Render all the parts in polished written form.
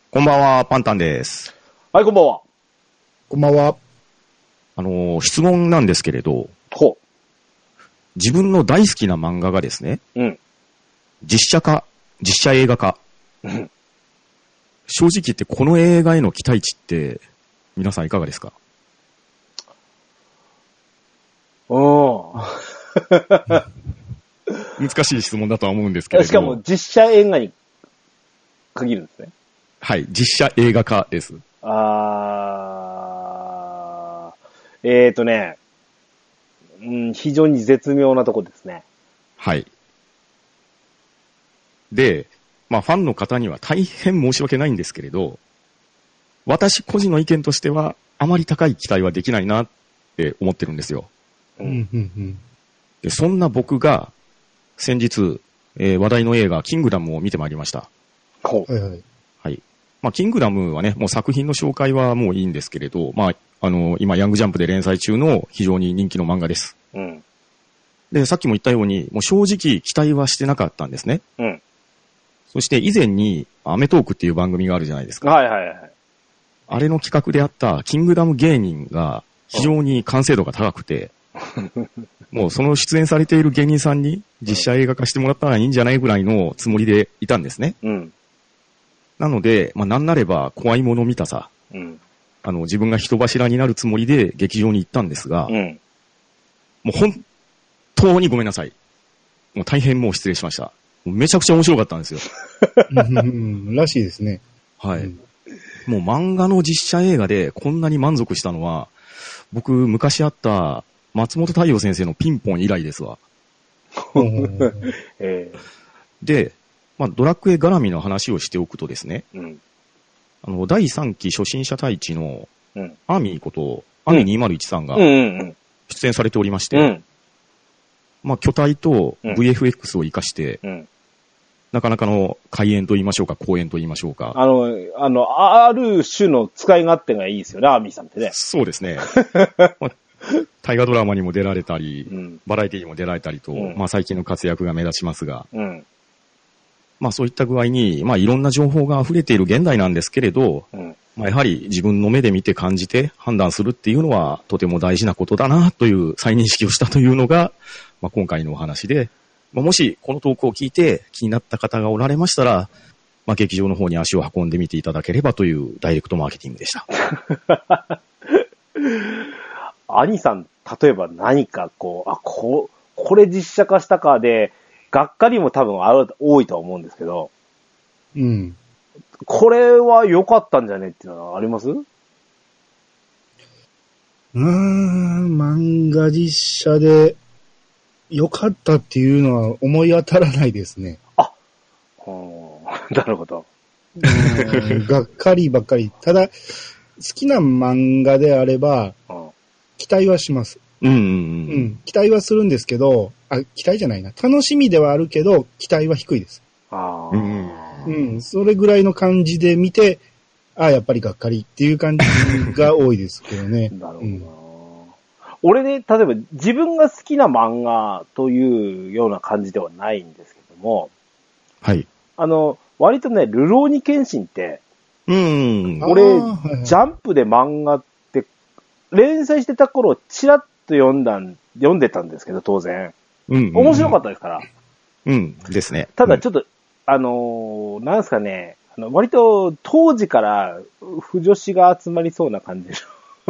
こんばんは、パンタンです。 はい、こんばんは。 こんばんは。 質問なんですけれど、自分の大好きな漫画がですね、実写映画化。正直言ってこの映画への期待値って皆さんいかがですか？難しい質問だとは思うんですけれど。 しかも実写映画に限るんですね。 はい、実写映画化です。 非常に絶妙なとこですね。 はい。で、ファンの方には大変申し訳ないんですけれど、私個人の意見としては、あまり高い期待はできないなって思ってるんですよ。で、そんな僕が、先日、話題の映画、キングダムを見てまいりました。はい。キングダムはね、もう作品の紹介はもういいんですけれど、今、ヤングジャンプで連載中の非常に人気の漫画です。で、さっきも言ったように、もう正直期待はしてなかったんですね。そして以前に、アメトークっていう番組があるじゃないですか。あれの企画であったキングダム芸人が非常に完成度が高くて、もうその出演されている芸人さんに実写映画化してもらったらいいんじゃないぐらいのつもりでいたんですね。なので、なんなれば怖いもの見たさ、自分が人柱になるつもりで劇場に行ったんですが、もう本当にごめんなさい。もう大変もう失礼しました。もうめちゃくちゃ面白かったんですよ。 らしいですね。 はい。もう漫画の実写映画でこんなに満足したのは、僕昔あった松本太陽先生のピンポン以来ですわ。で、ドラクエ絡みの話をしておくとですね、第3期初心者隊地のアミーこと、アミ201さんが出演されておりまして、巨体と VFX を活かして、なかなかの開演と言いましょうか、公演と言いましょうか。 ある種の使い勝手がいいですよね、アミーさんってね。 そうですね。大河ドラマにも出られたり、バラエティにも出られたりと、最近の活躍が目立ちますが、そういった具合に、いろんな情報が溢れている現代なんですけれど、やはり自分の目で見て感じて判断するっていうのはとても大事なことだなという再認識をしたというのが、今回のお話で、もしこのトークを聞いて気になった方がおられましたら、劇場の方に足を運んでみていただければというダイレクトマーケティングでした。 兄さん、例えば何かこれ実写化したかで、がっかりも多分多いとは思うんですけど、これは良かったんじゃねっていうのはあります？ 漫画実写で良かったっていうのは思い当たらないですね。 なるほど。 がっかりばっかり。ただ、好きな漫画であれば、期待はします。期待はするんですけど、期待じゃないな。楽しみではあるけど、期待は低いです。それぐらいの感じで見て、やっぱりがっかりっていう感じが多いですけどね。 なるほどな。俺ね、例えば自分が好きな漫画というような感じではないんですけども、 はい。 割とね、ルローニケンシンって、俺、ジャンプで漫画って、連載してた頃、ちらっと読んでたんですけど、当然。面白かったですから。 ですね。 ただちょっと、なんですかね、割と当時から不女子が集まりそうな感じ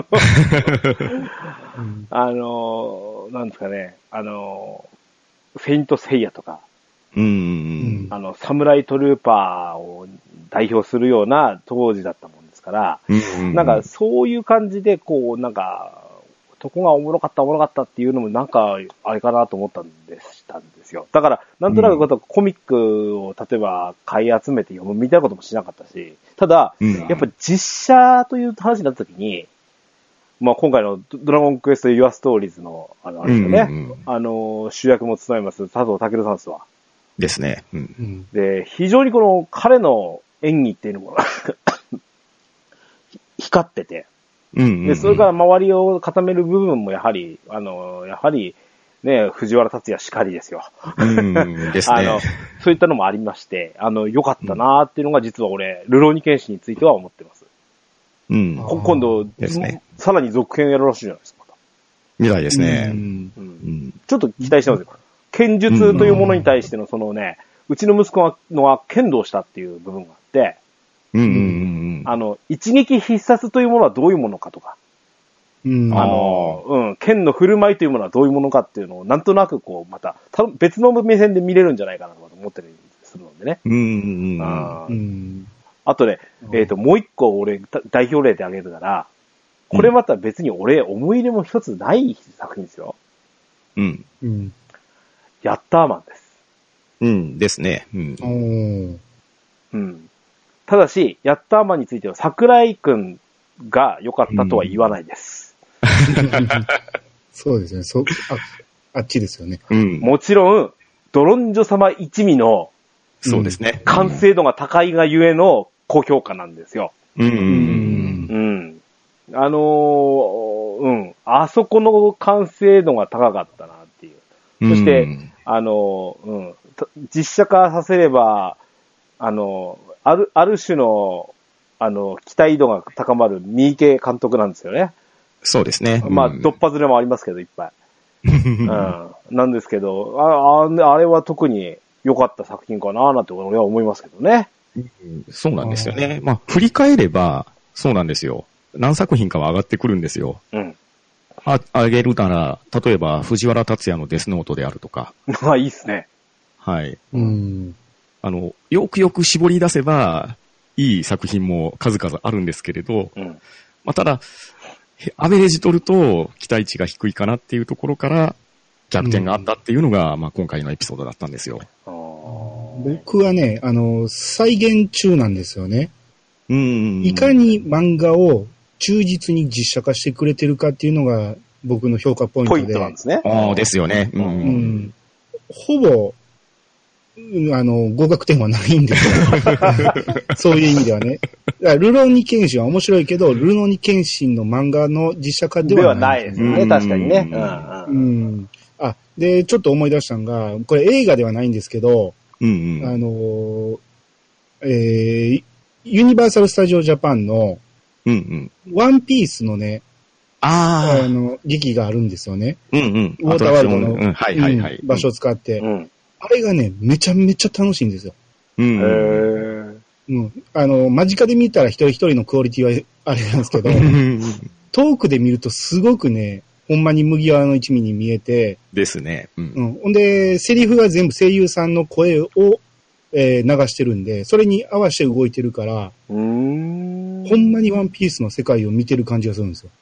の。なんですかね、フェイントセイヤとか、サムライトルーパーを代表するような当時だったもんですから、なんかそういう感じで、そこがおもろかったっていうのもなんか、あれかなと思ったんですよ。だから、なんとなくコミックを例えば買い集めて読むみたいなこともしなかったし、ただ、やっぱ実写という話になった時に、今回のドラゴンクエストユアストーリーズの、あれですよね。主役も務めます佐藤健さんですわ。 ですね。 で、非常に彼の演技っていうのも光ってて、で、それから周りを固める部分もやはり、 ね、藤原竜也しかりですよ。 ですね。 そういったのもありまして、良かったなーっていうのが実は俺、ルローニケンシンについては思ってます。今度ですね、さらに続編やるらしいじゃないですか。 みたいですね。 ちょっと期待してますよ。剣術というものに対してのそのね、うちの息子は剣道したっていう部分があって、一撃必殺というものはどういうものかとか、剣の振る舞いというものはどういうものかっていうのをなんとなくこう、また別の目線で見れるんじゃないかなと思ってるんでするのでね。あとね、もう一個俺代表例で挙げるなら、これまた別に俺思い入れも一つない作品ですよ。ヤッターマンです。 ですね。 ただし、ヤッターマンについては桜井くんが良かったとは言わないです。 そうですね。あっちですよね。 もちろん、ドロンジョ様一味の、 そうですね。 完成度が高いがゆえの高評価なんですよ。あそこの完成度が高かったなっていう。そして、実写化させれば、ある種の、期待度が高まる三池監督なんですよね。 そうですね。 どっぱずれもありますけど、いっぱい。なんですけど、あれは特に良かった作品かななんて俺は思いますけどね。 そうなんですよね。振り返れば、そうなんですよ。何作品かは上がってくるんですよ。上げるなら、例えば、藤原竜也のデスノートであるとか。 いいっすね。 はい。よくよく絞り出せば、いい作品も数々あるんですけれど、ただ、アベレージ取ると期待値が低いかなっていうところから逆転があったっていうのが、今回のエピソードだったんですよ。 僕はね、再現中なんですよね。いかに漫画を忠実に実写化してくれてるかっていうのが僕の評価ポイントで。 ポイントなんですね。 ですよね。 ほぼ、合格点はないんですよ。そういう意味ではね。ルローニケンシンは面白いけど、ルローニケンシンの漫画の実写化ではないですよね。確かにね。 で、ちょっと思い出したのが、これ映画ではないんですけど、ユニバーサル・スタジオ・ジャパンの、ワンピースのね、劇があるんですよね。ウォーターワールドの場所を使って。あれがね、めちゃめちゃ楽しいんですよ。間近で見たら一人一人のクオリティはあれなんですけど、遠くで見るとすごくね、ほんまに麦わらの一味に見えて。 ですね。 ほんで、セリフが全部声優さんの声を、流してるんで、それに合わせて動いてるから、ほんまにワンピースの世界を見てる感じがするんですよ。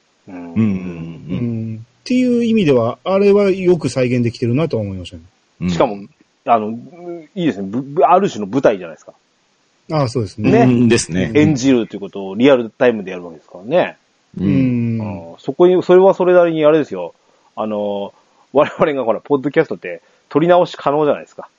っていう意味では、あれはよく再現できてるなと思いましたね。 しかも、いいですね。ある種の舞台じゃないですか。 そうですね。 ですね。 演じるということをリアルタイムでやるわけですからね。それはそれなりにあれですよ。我々がほら、ポッドキャストって撮り直し可能じゃないですか。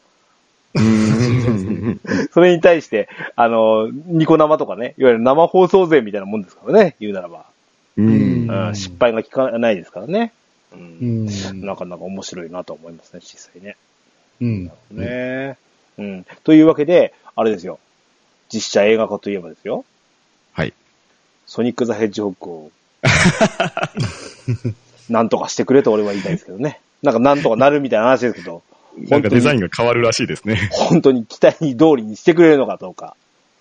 それに対して、ニコ生とかね、いわゆる生放送税みたいなもんですからね、言うならば。失敗が効かないですからね。なかなか面白いなと思いますね、実際ね。というわけで、あれですよ。実写映画化といえばですよ。 はい。 ソニック・ザ・ヘッジホッグを、なんとかしてくれと俺は言いたいですけどね。なんとかなるみたいな話ですけど。 なんかデザインが変わるらしいですね。 本当に期待通りにしてくれるのかどうか。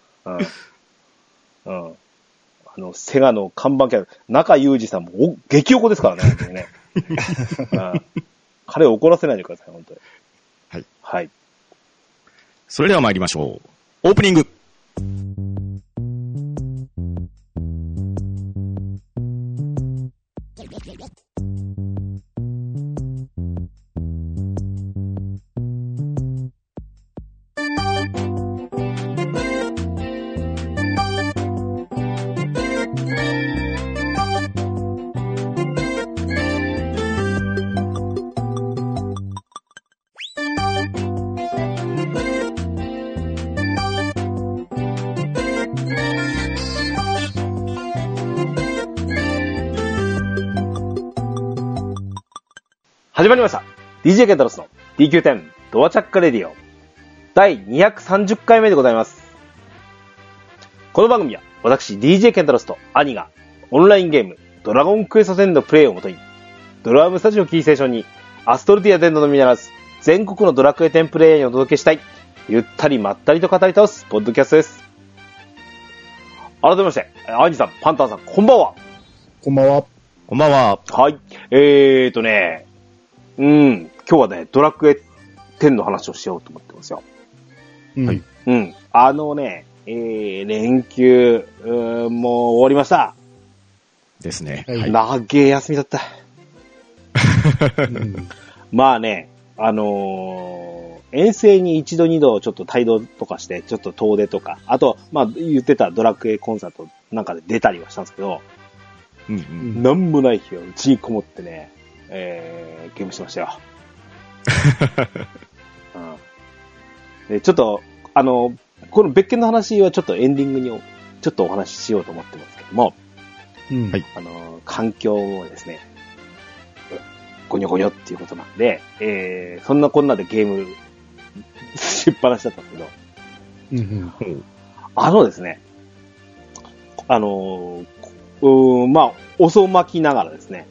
セガの看板キャラ、中裕二さんも激おこですからね、本当にね。彼を怒らせないでください、本当に。 はい。 はい。 それでは参りましょう。オープニング。 始まりました。 DJ ケンタロスの DQ10 ドアチャッカレディオ第230回目でございます。この番組は私 DJ ケンタロスと兄がオンラインゲームドラゴンクエスト10のプレイをもとにドラムスタジオキーステーションにアストルティア10のみならず全国のドラクエ10プレイヤーにお届けしたいゆったりまったりと語り倒すポッドキャストです。改めまして兄さん、パンタンさん、こんばんは。 こんばんは。 こんばんは。 はい。今日はね、ドラクエ10の話をしようと思ってますよ。 はい。 連休、もう終わりました。 ですね。 はい、長い休みだった。まあね、遠征に一度二度ちょっと帯同とかして、ちょっと遠出とか、あと、まあ言ってたドラクエコンサートなんかで出たりはしたんですけど、なんもない日はうちにこもってね、ゲームしましたよ。でちょっと、この別件の話はちょっとエンディングにちょっとお話ししようと思ってますけども、はい、環境をですね、ゴニョゴニョっていうことなんで、そんなこんなでゲームしっぱなしだったんですけど、ですね、まあ、遅まきながらですね、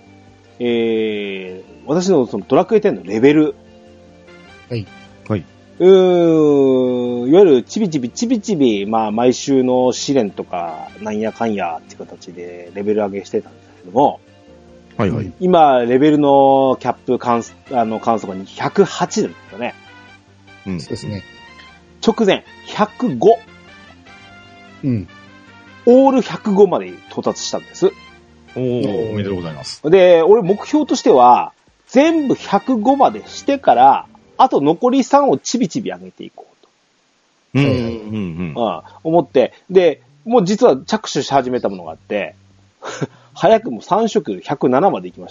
私のそのドラクエ10のレベル、 はい。 はい。いわゆるちびちび、まあ、毎週の試練とか、なんやかんやっていう形でレベル上げしてたんですけども、 はいはい。 今、レベルのキャップ関数が108ですよね。 そうですね。 直前、105。 オール105まで到達したんです。 おめでとうございます。 で、俺目標としては、全部105までしてから、あと残り3をちびちび上げていこうと。思って、で、もう実は着手し始めたものがあって、早くも3色107まで行きました。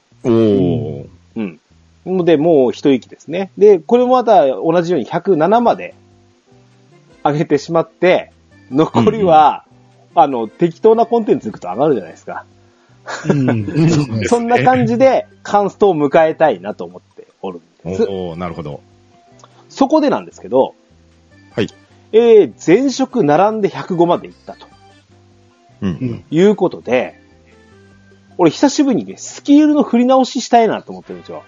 で、もう一息ですね。で、これもまた同じように107まで上げてしまって、残りは、適当なコンテンツいくと上がるじゃないですか。そんな感じで、カンストを迎えたいなと思っておるんです。 なるほど。 そこでなんですけど、 はい。 前職並んで105まで行ったと。いうことで、俺久しぶりにね、スキルの振り直ししたいなと思ってるんですよ。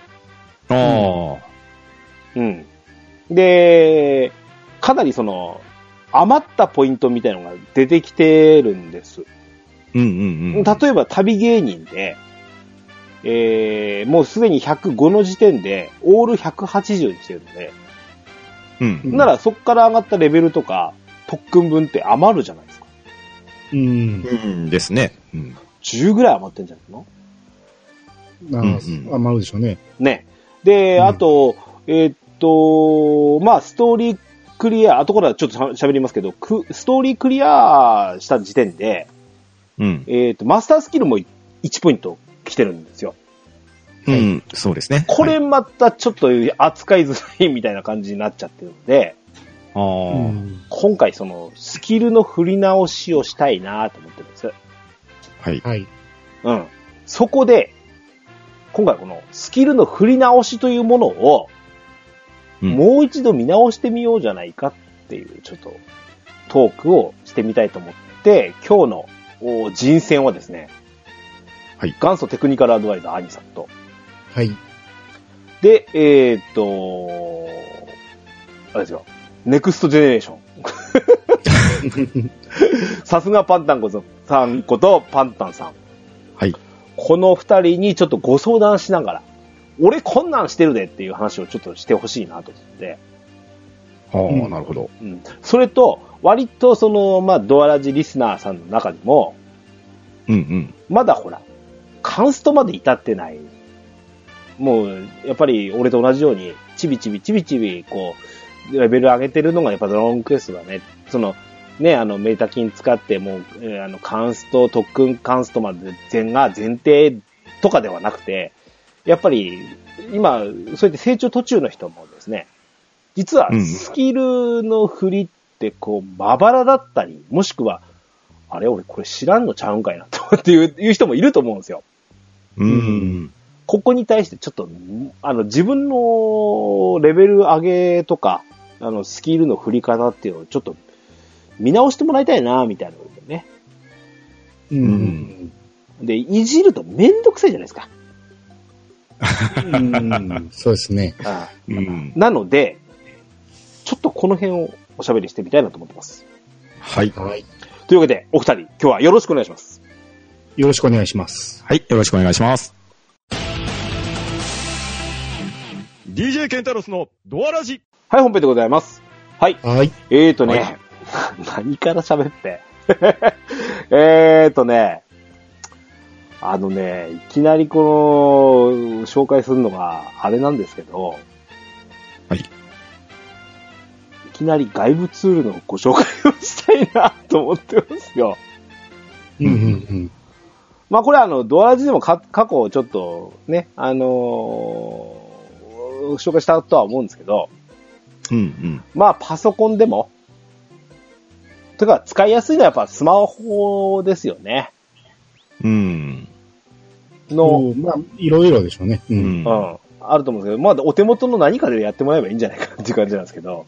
で、かなり余ったポイントみたいなのが出てきてるんです。例えば旅芸人で、もうすでに105の時点で、オール180にしてるので、ならそこから上がったレベルとか、特訓分って余るじゃないですか。 ですね。 10ぐらい余ってんじゃないの？ 余るでしょうね。 ね。で、あと、まあ、ストーリークリア、後からちょっと喋りますけど、ストーリークリアした時点で、マスタースキルも1ポイント来てるんですよ。 そうですね。 これまたちょっと扱いづらいみたいな感じになっちゃってるので、今回スキルの振り直しをしたいなと思ってるんです。 はい。 そこで、今回このスキルの振り直しというものを、もう一度見直してみようじゃないかっていうちょっとトークをしてみたいと思って、今日の人選はですね、元祖テクニカルアドバイザー兄さんと、で、あれですよ、ネクストジェネレーション。さすがパンタンさんことパンタンさん。この二人にちょっとご相談しながら、俺こんなんしてるでっていう話をちょっとしてほしいなと思って。 なるほど。 それと、割とまあ、ドアラジリスナーさんの中にも、まだほら、カンストまで至ってない。もう、やっぱり俺と同じように、ちびちび、こう、レベル上げてるのがやっぱドラゴンクエストだね。メータキン使ってもう、カンスト、特訓カンストまでが前提とかではなくて、やっぱり、今、そうやって成長途中の人もですね、実はスキルの振りってこう、まばらだったり、もしくは、あれ俺これ知らんのちゃうんかいなとっていう人もいると思うんですよ。 ここに対してちょっと、自分のレベル上げとか、スキルの振り方っていうのをちょっと見直してもらいたいな、みたいなことでね。 うん。 で、いじるとめんどくさいじゃないですか。 そうですね。 なので、ちょっとこの辺をおしゃべりしてみたいなと思ってます。 はい。 というわけで、お二人、今日はよろしくお願いします。 よろしくお願いします。 はい、よろしくお願いします。DJ ケンタロスのドアラジ。 はい、本編でございます。はい。 はい。 何から喋っていきなりこの、紹介するのが、あれなんですけど、 はい。 いきなり外部ツールのご紹介をしたいなと思ってますよ。まあこれドアラジでも過去ちょっとね、紹介したとは思うんですけど、まあパソコンでも、とか使いやすいのはやっぱスマホですよね。 まあ、いろいろでしょうね。 あると思うんですけど、まあお手元の何かでやってもらえばいいんじゃないかっていう感じなんですけど、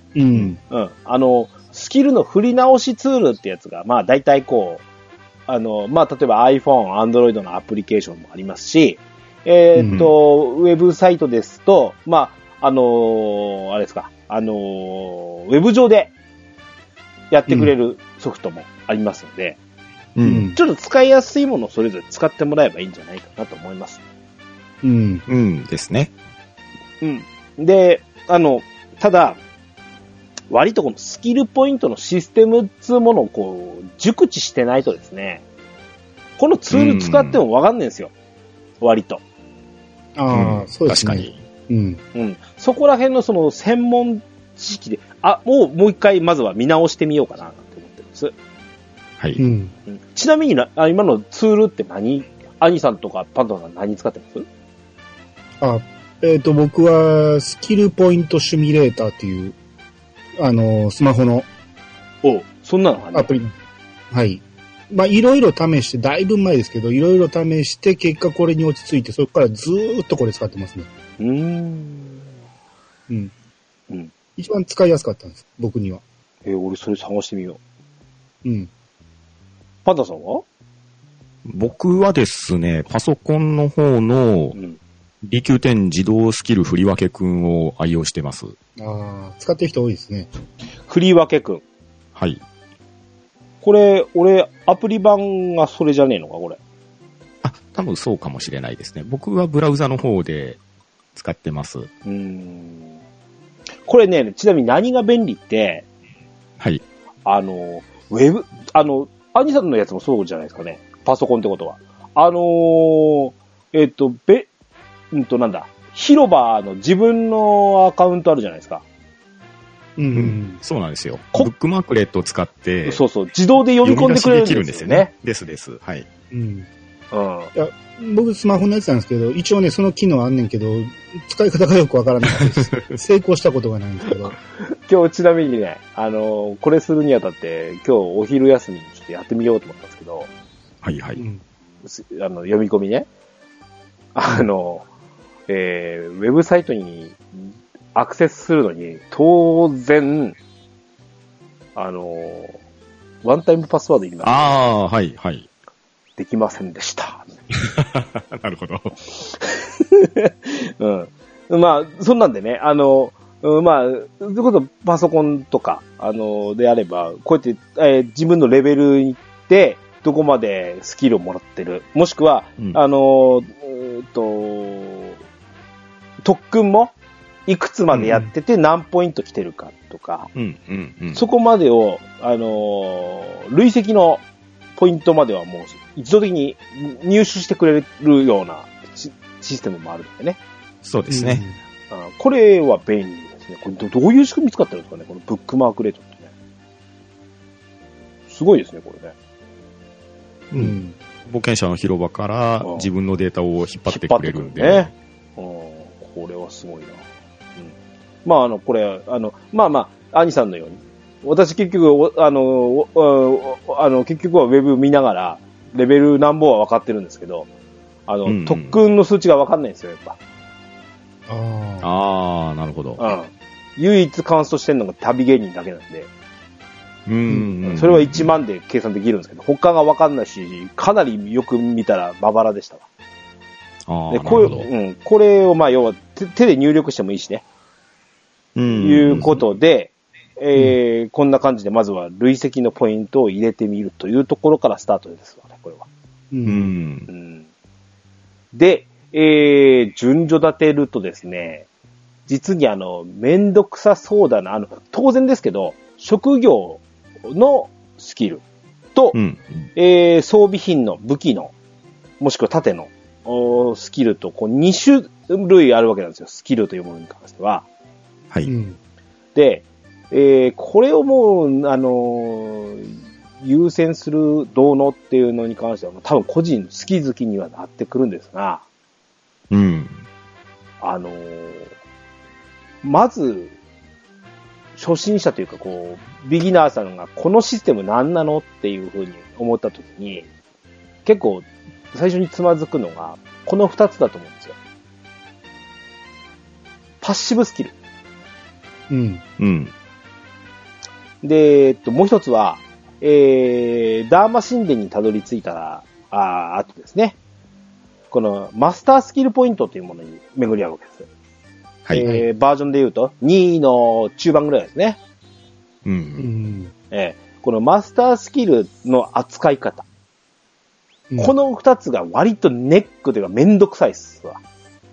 スキルの振り直しツールってやつが、まあ大体こう、まあ例えば iPhone、Android のアプリケーションもありますし、ウェブサイトですと、まあ、あれですか、ウェブ上でやってくれるソフトもありますので、ちょっと使いやすいものをそれぞれ使ってもらえばいいんじゃないかなと思います。 ですね。 で、ただ、割とこのスキルポイントのシステムっていうものをこう、熟知してないとですね、このツール使ってもわかんないんですよ。割と。 そうですね。 確かに。そこら辺のその専門知識で、もう一回まずは見直してみようかなと思ってるんです。 はい。 ちなみに今のツールってアニさんとかパンダさん何使ってます？ 僕はスキルポイントシミュレーターっていう、スマホの。 そんなのアプリ。はい。まあ、いろいろ試して、だいぶ前ですけど、いろいろ試して、結果これに落ち着いて、そこからずーっとこれ使ってますね。一番使いやすかったんです、僕には。 俺それ探してみよう。 パンダさんは？ 僕はですね、パソコンの方の、BQ10 自動スキル振り分けくんを愛用してます。 使ってる人多いですね。 振り分けくん。 はい。 これ、俺、アプリ版がそれじゃねえのか、これ。 多分そうかもしれないですね。僕はブラウザの方で使ってます。 これね、ちなみに何が便利って、 はい。 ウェブ、アニさんのやつもそうじゃないですかね。パソコンってことは。なんだ、広場の自分のアカウントあるじゃないですか。 そうなんですよ。ブックマークレットを使って、 そう、自動で読み込んでくれるんですよね。 です。はい。 いや僕スマホのやつなんですけど、一応ね、その機能あんねんけど、使い方がよくわからないです。成功したことがないんですけど。 今日ちなみにね、これするにあたって、今日お昼休みにちょっとやってみようと思ったんですけど、 はい。 読み込みね。ウェブサイトにアクセスするのに、当然、ワンタイムパスワードいります。 はい。 できませんでした。 なるほど。 まあ、そんなんでね、まあ、それこそパソコンとか、であれば、こうやって、自分のレベルで、どこまでスキルをもらってる。もしくは、特訓も、いくつまでやってて何ポイント来てるかとか、そこまでを、累積のポイントまではもう自動的に入手してくれるようなシステムもあるのでね。 そうですね。 これは便利ですね。これどういう仕組み使ってるんですかね、このブックマークレートってね。すごいですね、これね。 冒険者の広場から自分のデータを引っ張ってくれるんで。 ね。これはすごいな。まあ、これ、兄さんのように。私結局、結局はウェブ見ながら、レベルなんぼは分かってるんですけど、 特訓の数値がわかんないんですよ、やっぱ。 ああ、なるほど。 唯一カウントしてるのが旅芸人だけなんで。それは1万で計算できるんですけど、他がわかんないし、かなりよく見たらまばらでしたわ。で、これを要は手で入力してもいいしね。いうことで、こんな感じでまずは累積のポイントを入れてみるというところからスタートですわね、これは。で、順序立てるとですね、実にめんどくさそうだな、当然ですけど、職業のスキルと、装備品の武器の、もしくは盾のスキルと、2種類あるわけなんですよ、スキルというものに関しては。 はい。 で、これをもう、優先するどうのっていうのに関しては、多分個人好き好きにはなってくるんですが、まず、初心者というか、ビギナーさんがこのシステム何なのっていうふうに思ったときに、結構最初につまずくのが、この2つだと思うんですよ。パッシブスキル。で、もう一つは、ダーマ神殿にたどり着いた後ですね。このマスタースキルポイントというものに巡り合うわけです。はい。バージョンで言うと、2の中盤ぐらいですね。このマスタースキルの扱い方。この2つが割とネックというかめんどくさいっすわ。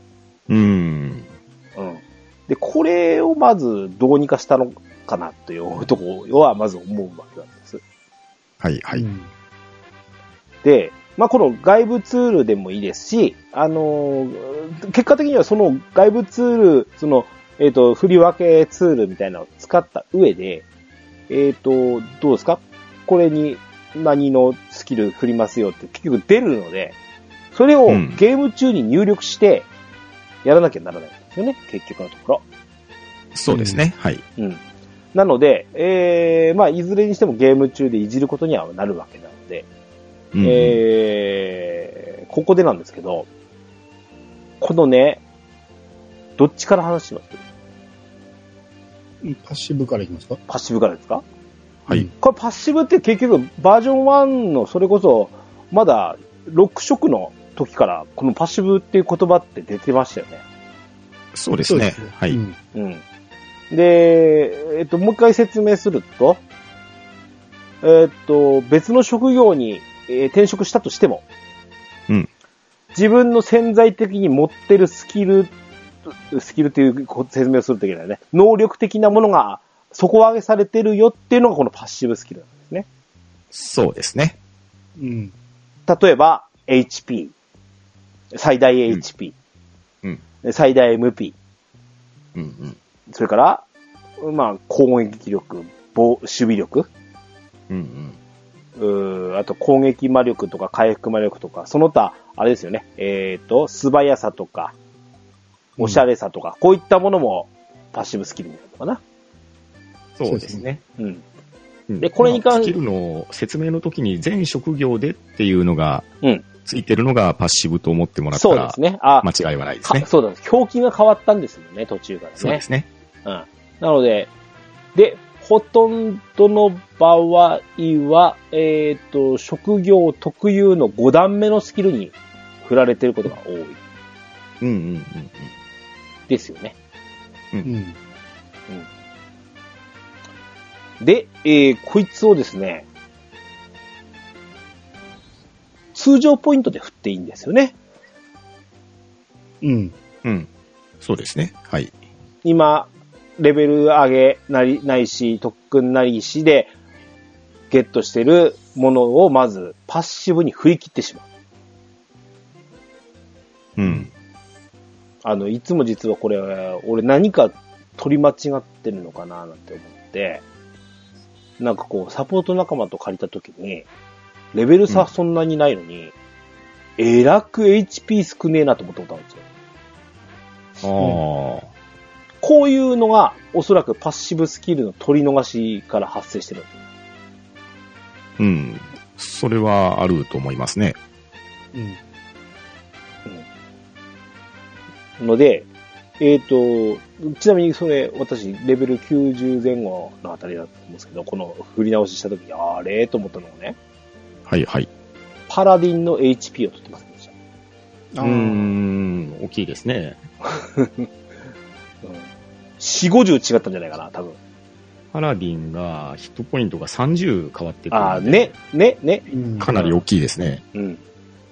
で、これをまずどうにかしたのかなというところはまず思うわけなんです。 はいはい。 で、この外部ツールでもいいですし、結果的にはその外部ツール、振り分けツールみたいなのを使った上で、どうですか？これに何のスキル振りますよって結局出るので、それをゲーム中に入力してやらなきゃならないんですよね、結局のところ。 そうですね、はい。 なので、いずれにしてもゲーム中でいじることにはなるわけなので、ここでなんですけど、このね、どっちから話します？ パッシブからいきますか？ パッシブからですか？ はい。 これパッシブって結局バージョン1のそれこそまだ6色の時からこのパッシブっていう言葉って出てましたよね。 そうですね。はい。 で、もう一回説明すると、別の職業に、転職したとしても、自分の潜在的に持ってるスキルという説明をするといけないね。能力的なものが底上げされてるよっていうのがこのパッシブスキルなんですね。 そうですね。 例えば、HP。最大 HP。最大 MP。それから、攻撃力、守備力。あと攻撃魔力とか回復魔力とか、その他、あれですよね。素早さとか、おしゃれさとか、こういったものもパッシブスキルになるのかな。 そうですね。 で、これに関して。 スキルの説明の時に全職業でっていうのが、ついてるのがパッシブと思ってもらったら、そうですね。間違いはないですね。 そうなんです。表記が変わったんですよね、途中からね。 そうですね。 なので、ほとんどの場合は、職業特有の5段目のスキルに振られていることが多い。ですよね。で、こいつをですね、通常ポイントで振っていいんですよね。 そうですね。はい。 今、レベル上げないし、特訓なりしで、ゲットしてるものをまずパッシブに振り切ってしまう。いつも実はこれ、俺何か取り間違ってるのかななんて思って、サポート仲間と借りたときに、レベル差そんなにないのに、えらく HP 少ねえなと思ったことあるんですよ。こういうのが、おそらくパッシブスキルの取り逃しから発生してる。 それはあると思いますね。 ので、ちなみにそれ、私、レベル90前後のあたりだと思うんですけど、この振り直しした時に、あれと思ったのがね。 はいはい。 パラディンの HP を取ってませんでした。大きいですね。 4、50違ったんじゃないかな、多分。 パラディンが、ヒットポイントが30変わってくる。 かなり大きいですね。 うん。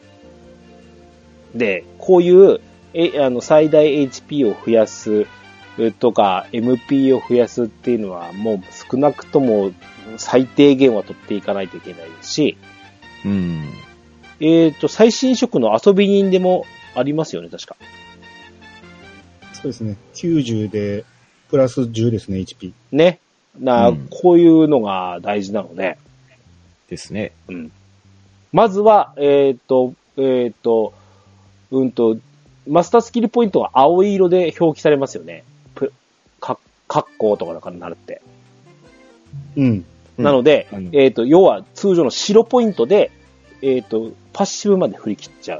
で、こういう、最大 HP を増やすとか、MP を増やすっていうのは、もう少なくとも最低限は取っていかないといけないですし、 うん。 最新色の遊び人でもありますよね、確か。 そうですね。90で、プラス10ですね、HP。 ね。こういうのが大事なので。 ですね。 うん。まずは、マスタースキルポイントが青色で表記されますよね。カッコとかだからなるって。 うん。 なので、要は通常の白ポイントで、パッシブまで振り切っちゃう。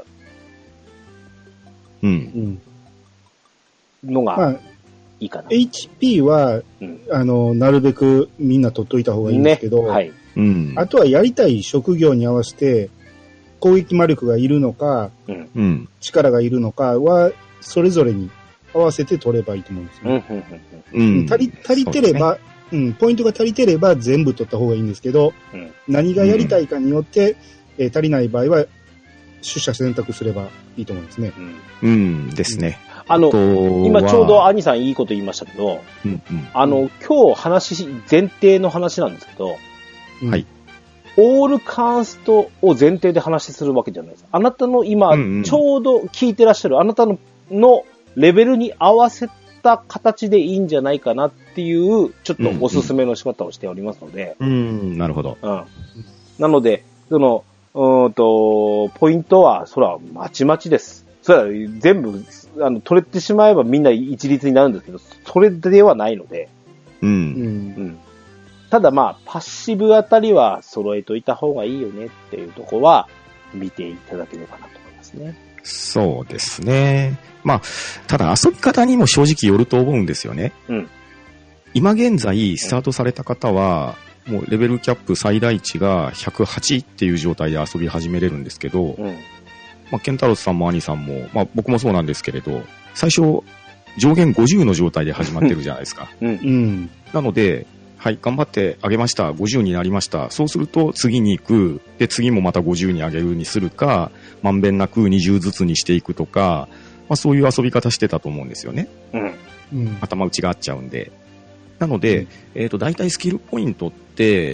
うん。 のが、いいかな。 HP は、なるべくみんな取っといた方がいいんですけど、 ね、はい。 あとはやりたい職業に合わせて、攻撃魔力がいるのか、力がいるのかは、それぞれに合わせて取ればいいと思うんですね。足りてれば、ポイントが足りてれば全部取った方がいいんですけど、何がやりたいかによって、足りない場合は、取捨選択すればいいと思うんですね。 ですね。 今ちょうど兄さんいいこと言いましたけど、今日前提の話なんですけど、 はい。 オールカーストを前提で話するわけじゃないです。あなたの今、ちょうど聞いてらっしゃるあなたのレベルに合わせた形でいいんじゃないかなっていう、ちょっとおすすめの仕方をしておりますので。 なるほど。 なので、ポイントは、そら、まちまちです。それは全部、取れてしまえばみんな一律になるんですけど、それではないので。ただまあ、パッシブあたりは揃えといた方がいいよねっていうところは、見ていただければなと思いますね。 そうですね。まあ、ただ遊び方にも正直よると思うんですよね。今現在、スタートされた方は、もうレベルキャップ最大値が108っていう状態で遊び始めれるんですけど、ケンタロスさんも兄さんも、僕もそうなんですけれど、最初、上限50の状態で始まってるじゃないですか。なので、はい、頑張って上げました。50になりました。そうすると次に行く。で、次もまた50に上げるにするか、まんべんなく20ずつにしていくとか、そういう遊び方してたと思うんですよね。頭打ちが合っちゃうんで。なので、だいたいスキルポイントって、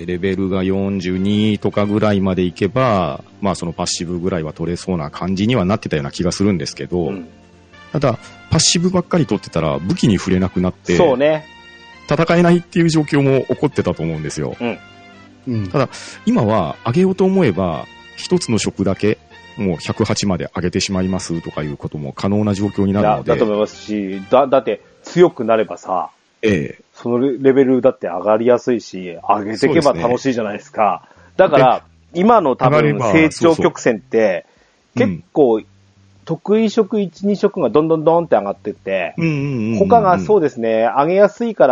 レベルが42とかぐらいまでいけば、そのパッシブぐらいは取れそうな感じにはなってたような気がするんですけど、ただ、パッシブばっかり取ってたら武器に触れなくなって、 そうね。 戦えないっていう状況も起こってたと思うんですよ。ただ、今は上げようと思えば、一つの職だけ、もう108まで上げてしまいますとかいうことも可能な状況になるので。 だと思いますし、だって強くなればさ、そのレベルだって上がりやすいし、上げていけば楽しいじゃないですか。だから、今の多分成長曲線って、結構、得意色1、2色がどんどんどんって上がってって、他がそうですね、上げやすいから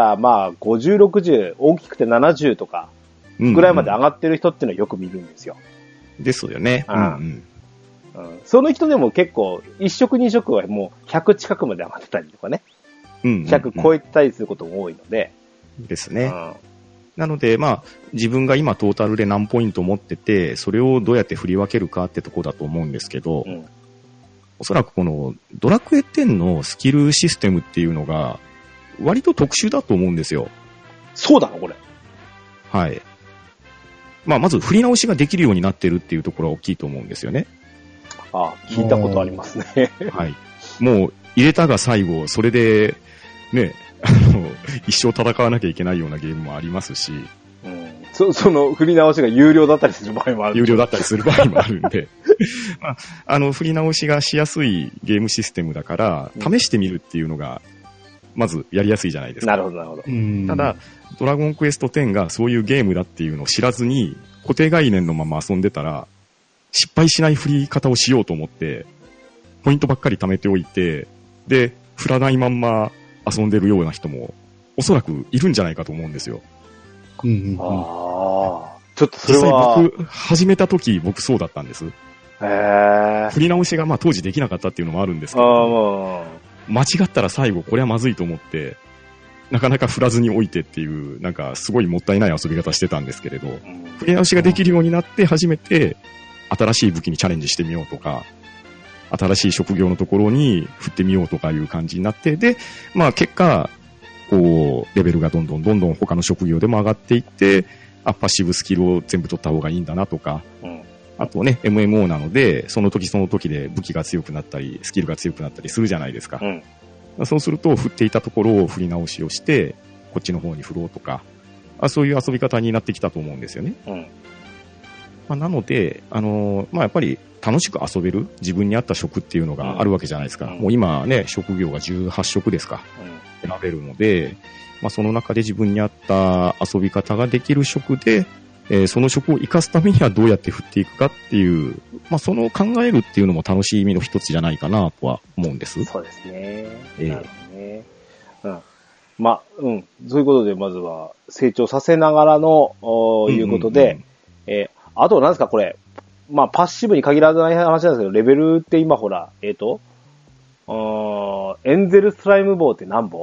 、50、60、大きくて70とか、ぐらいまで上がってる人っていうのはよく見るんですよ。 ですよね。 その人でも結構、1色2色はもう100近くまで上がってたりとかね。100超えたりすることも多いので。 ですね。なので、自分が今トータルで何ポイント持ってて、それをどうやって振り分けるかってとこだと思うんですけど、おそらくこのドラクエ10のスキルシステムっていうのが割と特殊だと思うんですよ。 そうだのこれ。 はい。まず振り直しができるようになってるっていうところは大きいと思うんですよね。 聞いたことありますね。 はい。もう入れたが最後、それでね、一生戦わなきゃいけないようなゲームもありますし、 その振り直しが有料だったりする場合もある。 有料だったりする場合もあるんで、振り直しがしやすいゲームシステムだから、試してみるっていうのが、まずやりやすいじゃないですか。 なるほど、なるほど。 ただ、ドラゴンクエスト10がそういうゲームだっていうのを知らずに、固定概念のまま遊んでたら、失敗しない振り方をしようと思って、ポイントばっかり貯めておいて、 で、振らないまんま遊んでるような人も、おそらくいるんじゃないかと思うんですよ。 うんうんうん。 ああ。ちょっとそれは。 実際僕、始めた時僕そうだったんです。振り直しがまあ当時できなかったっていうのもあるんですけど、間違ったら最後これはまずいと思って、なかなか振らずに置いてっていう、なんかすごいもったいない遊び方してたんですけれど、振り直しができるようになって初めて、新しい武器にチャレンジしてみようとか、新しい職業のところに振ってみようとかいう感じになって、で、まあ結果、こう、レベルがどんどん他の職業でも上がっていって、パッシブスキルを全部取った方がいいんだなとか、あとね、MMO なので、その時で武器が強くなったり、スキルが強くなったりするじゃないですか。そうすると、振っていたところを振り直しをして、こっちの方に振ろうとか、そういう遊び方になってきたと思うんですよね。なので、やっぱり楽しく遊べる自分に合った職っていうのがあるわけじゃないですか。もう今ね、職業が18職ですか。選べるので、その中で自分に合った遊び方ができる職で、その職を活かすためにはどうやって振っていくかっていう、その考えるっていうのも楽しい意味の一つじゃないかなとは思うんです。 そうですね。なるほどね。そういうことで、まずは成長させながらの、いうことで、あと何ですか、これ。パッシブに限らない話なんですけど、レベルって今ほら、エンゼルスライム棒って何本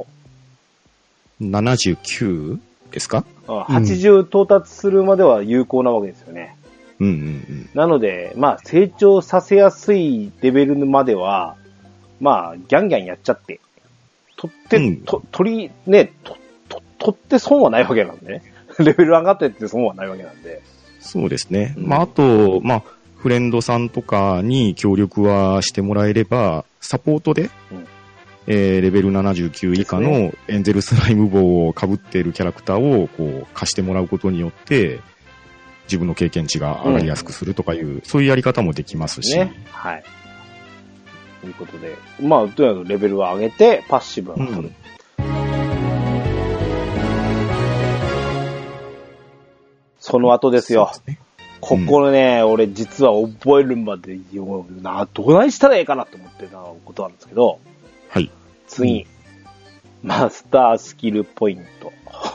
?79 ですか ？80到達するまでは有効なわけですよね。なので、成長させやすいレベルまでは、ギャンギャンやっちゃって、取って損はないわけなんでね。レベル上がってって損はないわけなんで。 そうですね。あと、フレンドさんとかに協力はしてもらえれば、サポートで、レベル79以下のエンゼルスライム棒を被っているキャラクターをこう貸してもらうことによって、自分の経験値が上がりやすくするとかいう、そういうやり方もできますし。 ね。はい。ということで、とにかくレベルを上げて、パッシブを取る。その後ですよ。ここね、俺実は覚えるまで、どないしたらええかなと思ってたことなんですけど、 はい。 次、マスタースキルポイント。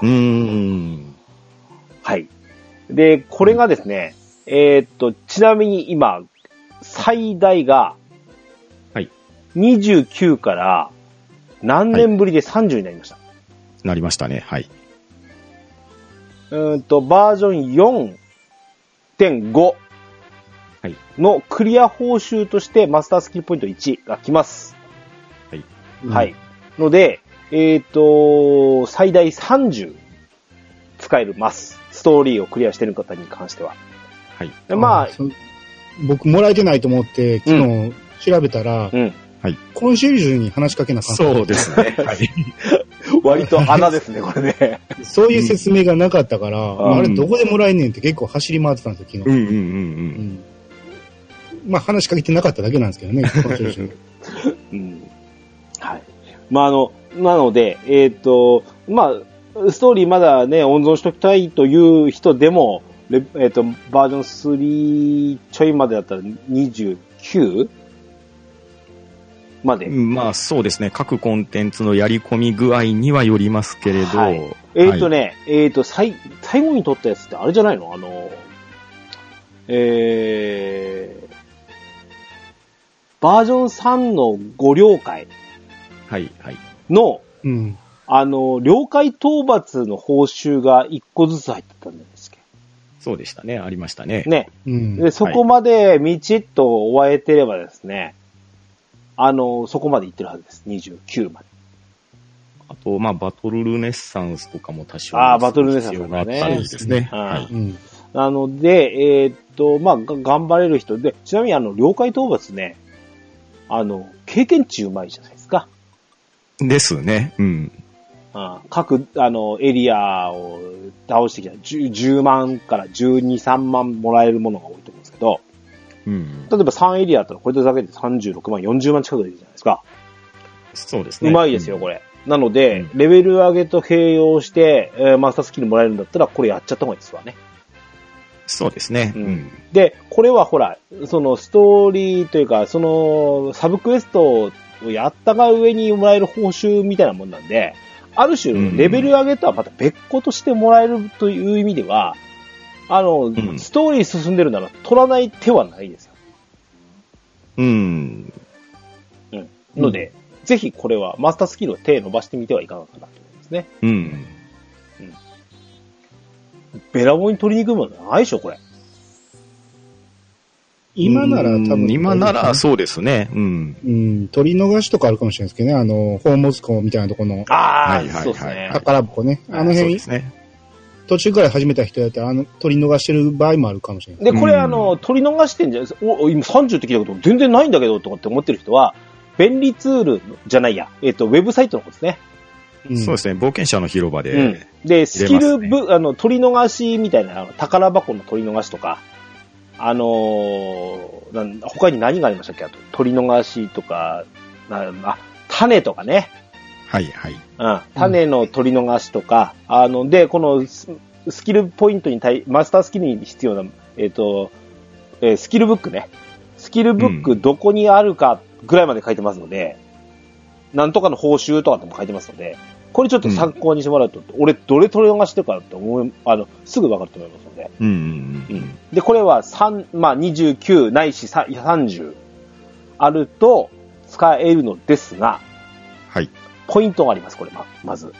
はい。で、これがですね、ちなみに今、最大が、 はい。 29から何年ぶりで30になりました。 なりましたね、はい。 バージョン 4.5 のクリア報酬としてマスタースキルポイント1が来ます。 はい。 はい。ので、最大30使えます。ストーリーをクリアしている方に関しては。 はい。 僕もらえてないと思って昨日調べたら、 はい。 コンシェルジュに話しかけなかった。 そうですね。はい。 割と穴ですね、これね。 そういう説明がなかったから、あれどこでもらえんねんって結構走り回ってたんですよ、昨日。話しかけてなかっただけなんですけどね、コンシェルジュ。 はい。なので、ストーリーまだね、温存しときたいという人でも、バージョン3ちょいまでだったら29まで。 そうですね。各コンテンツのやり込み具合にはよりますけれど。はい、 最後に撮ったやつってあれじゃないの？バージョン3の5了解。 はい、はい。 の、了解討伐の報酬が1個ずつ入ってたんですけど。 そうでしたね。ありましたね。 ね。で、そこまでみちっと終えてればですね、そこまで行ってるはずです。29まで。 あと、バトルルネッサンスとかも多少バトルルネッサンスがあったりですね。はい。 なので、頑張れる人で、ちなみに了解討伐ね、経験値うまいじゃないですか。 ですね。 各、エリアを倒してきたら10万から12、3万もらえるものが多いと思うんですけど、例えば3エリアだったらこれだけで36万、40万近くでいいじゃないですか。 そうですね。 うまいですよ、これ。なので、レベル上げと併用して、マスタースキルもらえるんだったら、これやっちゃった方がいいですわね。 そうですね。 で、これはほら、そのストーリーというか、そのサブクエストをやったが上にもらえる報酬みたいなもんなんで、ある種、レベル上げとはまた別個としてもらえるという意味では、ストーリー進んでるなら取らない手はないですよ。ので、ぜひこれはマスタースキルを手伸ばしてみてはいかがかなと思いますね。ベラボンに取りに行くものないでしょ、これ。 今なら多分。 今ならそうですね。 取り逃しとかあるかもしれないですけどね。宝物庫みたいなところの。 そうですね。 宝箱ね。辺、途中から始めた人やったら、取り逃してる場合もあるかもしれない。 で、これ取り逃してんじゃないですか。今30って聞いたこと全然ないんだけど、とかって思ってる人は、便利ツールじゃないや。ウェブサイトの方ですね。 そうですね。冒険者の広場で。 で、スキル取り逃しみたいな、宝箱の取り逃しとか、他に何がありましたっけ？あと、取り逃しとか、種とかね。種の取り逃しとか、で、このスキルポイントにマスタースキルに必要な、スキルブックね。スキルブックどこにあるかぐらいまで書いてますので、なんとかの報酬とかでも書いてますので、これちょっと参考にしてもらうと、俺どれ取り逃してるかってすぐ分かると思いますので。で、これは29ないし30あると使えるのですが、ポイントがあります、これ、まず。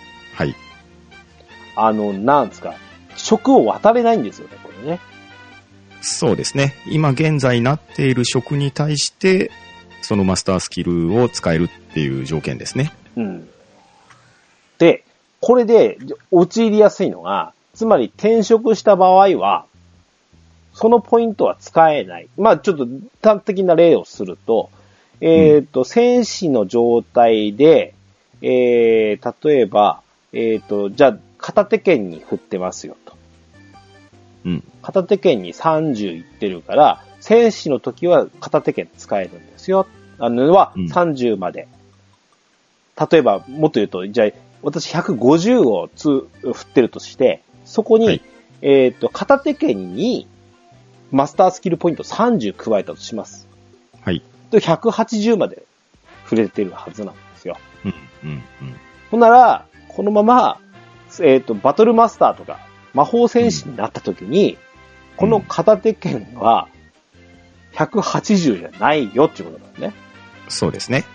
なんですか、職を渡れないんですよね、これね。 そうですね。今現在なっている職に対して、そのマスタースキルを使えるっていう条件ですね。 で、これで陥りやすいのが、つまり転職した場合は、そのポイントは使えない。ちょっと端的な例をすると、戦士の状態で、例えば、じゃあ、片手剣に振ってますよと。片手剣に30いってるから、戦士の時は片手剣使えるんですよ。30まで。例えば、もっと言うと、じゃあ、私150を振ってるとして、そこに、片手剣にマスタースキルポイント30加えたとします。180まで触れてるはずなんですよ。ほんなら、このまま、バトルマスターとか魔法戦士になった時に、この片手剣は180じゃないよっていうことなんですね。 そうですね。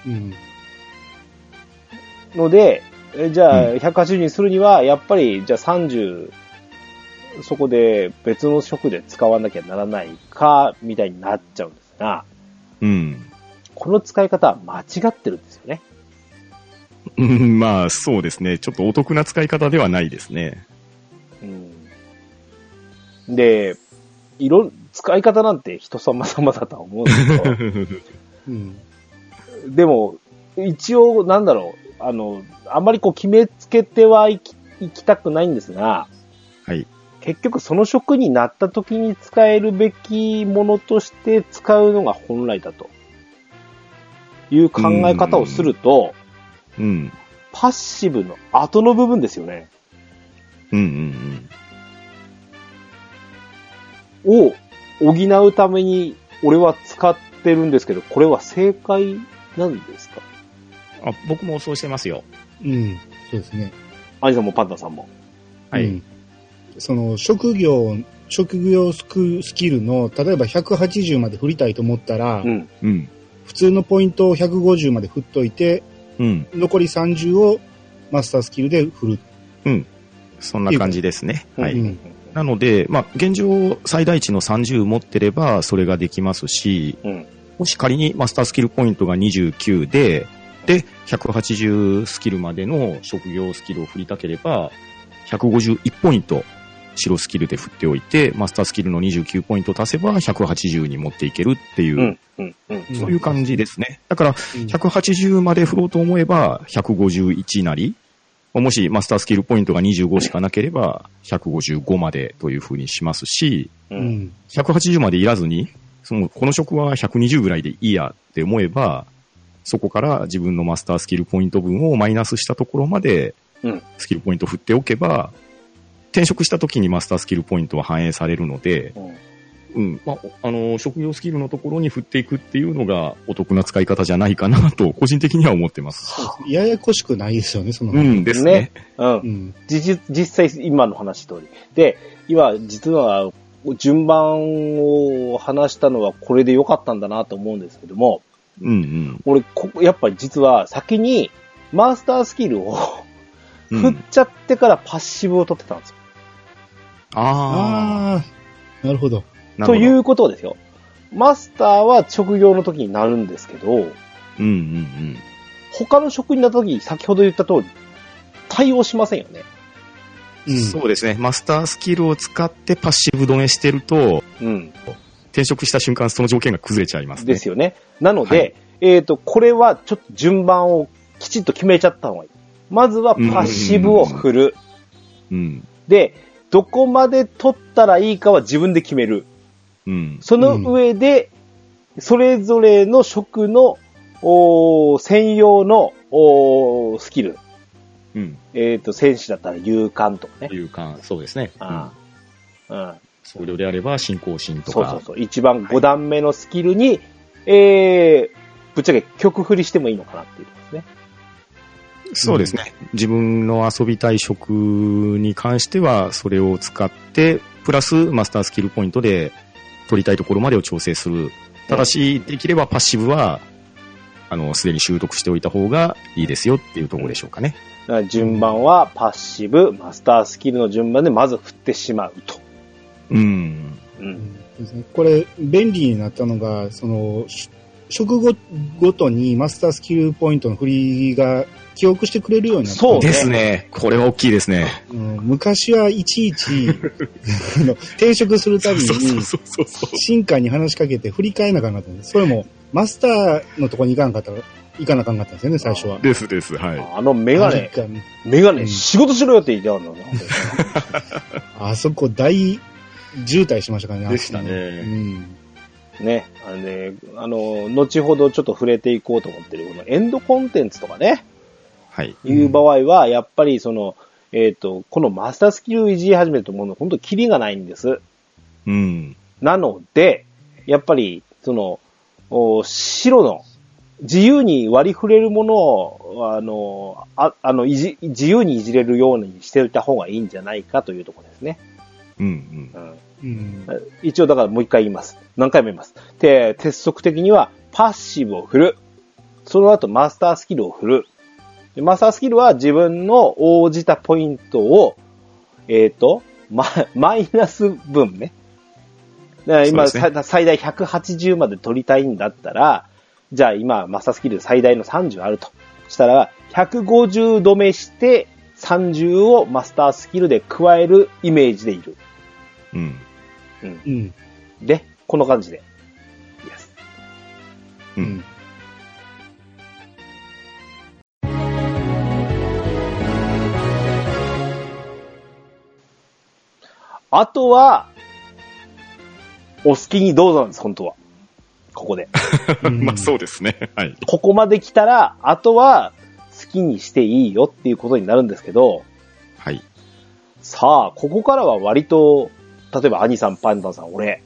ので、じゃあ180にするには、やっぱりじゃあ30、そこで別の職で使わなきゃならないか、みたいになっちゃうんですが、この使い方は間違ってるんですよね。 そうですね。ちょっとお得な使い方ではないですね。 で、使い方なんて人様々だとは思うんですけど、でも、一応、あんまり決めつけてはいきたくないんですが、結局その職になった時に使えるべきものとして使うのが本来だという考え方をすると、パッシブの後の部分ですよね。を補うために俺は使ってるんですけど、これは正解なんですか？ 僕もそうしてますよ。 そうですね。 アニさんもパンダさんも。 その職業スキルの、例えば180まで振りたいと思ったら、普通のポイントを150まで振っといて、残り30をマスタースキルで振る。 そんな感じですね。なので、現状最大値の30持ってればそれができますし、もし仮にマスタースキルポイントが29で、180スキルまでの職業スキルを振りたければ、151ポイント白スキルで振っておいて、マスタースキルの29ポイント足せば180に持っていけるっていう、そういう感じですね。だから、180まで振ろうと思えば、151なり、もしマスタースキルポイントが25しかなければ、155までという風にしますし、180までいらずに、この職は120ぐらいでいいやって思えば、そこから自分のマスタースキルポイント分をマイナスしたところまで、スキルポイント振っておけば、転職した時にマスタースキルポイントは反映されるので、 まあ、職業スキルのところに振っていくっていうのがお得な使い方じゃないかなと、個人的には思ってます。 ややこしくないですよね、その。 ですね。 実際今の話通り。で、今、実は、順番を話したのはこれで良かったんだなと思うんですけども、俺、やっぱり実は先にマスタースキルを振っちゃってからパッシブを取ってたんですよ。 ああ、なるほど。 ということですよ。マスターは職業の時になるんですけど、他の職になった時、先ほど言った通り、対応しませんよね。 そうですね。マスタースキルを使ってパッシブ止めしてると、転職した瞬間その条件が崩れちゃいますね。 ですよね。なので、これはちょっと順番をきちっと決めちゃった方がいい。まずはパッシブを振る。で、どこまで取ったらいいかは自分で決める。その上で、それぞれの職の専用のスキル。戦士だったら勇敢とかね。 勇敢、そうですね。僧侶であれば信仰心とか。 そう。一番5段目のスキルに、ぶっちゃけ曲振りしてもいいのかなっていうですね。 そうですね。自分の遊びたい職に関しては、それを使って、プラスマスタースキルポイントで取りたいところまでを調整する。ただし、できればパッシブは、すでに習得しておいた方がいいですよっていうところでしょうかね。 だから順番はパッシブ、マスタースキルの順番でまず振ってしまうと。 これ、便利になったのが、職ごとにマスタースキルポイントの振りが記憶してくれるようになった。 そうですね。これは大きいですね。 昔はいちいち転職するたびに進化に話しかけて振り返らなかったんです。それもマスターのとこに行かなあかんかったんですよね、最初は。 です。はい。 メガネ、仕事しろよって言ってあるのね。 あそこ大渋滞しましたからね。 でしたね。 ね。後ほどちょっと触れていこうと思ってる、このエンドコンテンツとかね。いう場合は、やっぱりこのマスタースキルをいじり始めるともう本当キリがないんです。なので、やっぱり、白の、自由に割り振れるものを、自由にいじれるようにしておいた方がいいんじゃないかというところですね。一応だからもう一回言います。何回も言います。で、鉄則的にはパッシブを振る。その後マスタースキルを振る。マスタースキルは自分の応じたポイントを、マイナス分ね。だから今、最大180まで取りたいんだったら、じゃあ今、マスタースキル最大の30あると。したら、150止めして、30をマスタースキルで加えるイメージでいる。で、この感じで。あとは、お好きにどうぞなんです、本当は。ここで。 まあそうですね。はい。 ここまで来たら、あとは好きにしていいよっていうことになるんですけど。 はい。 さあ、ここからは割と、例えば兄さん、パンダさん、俺、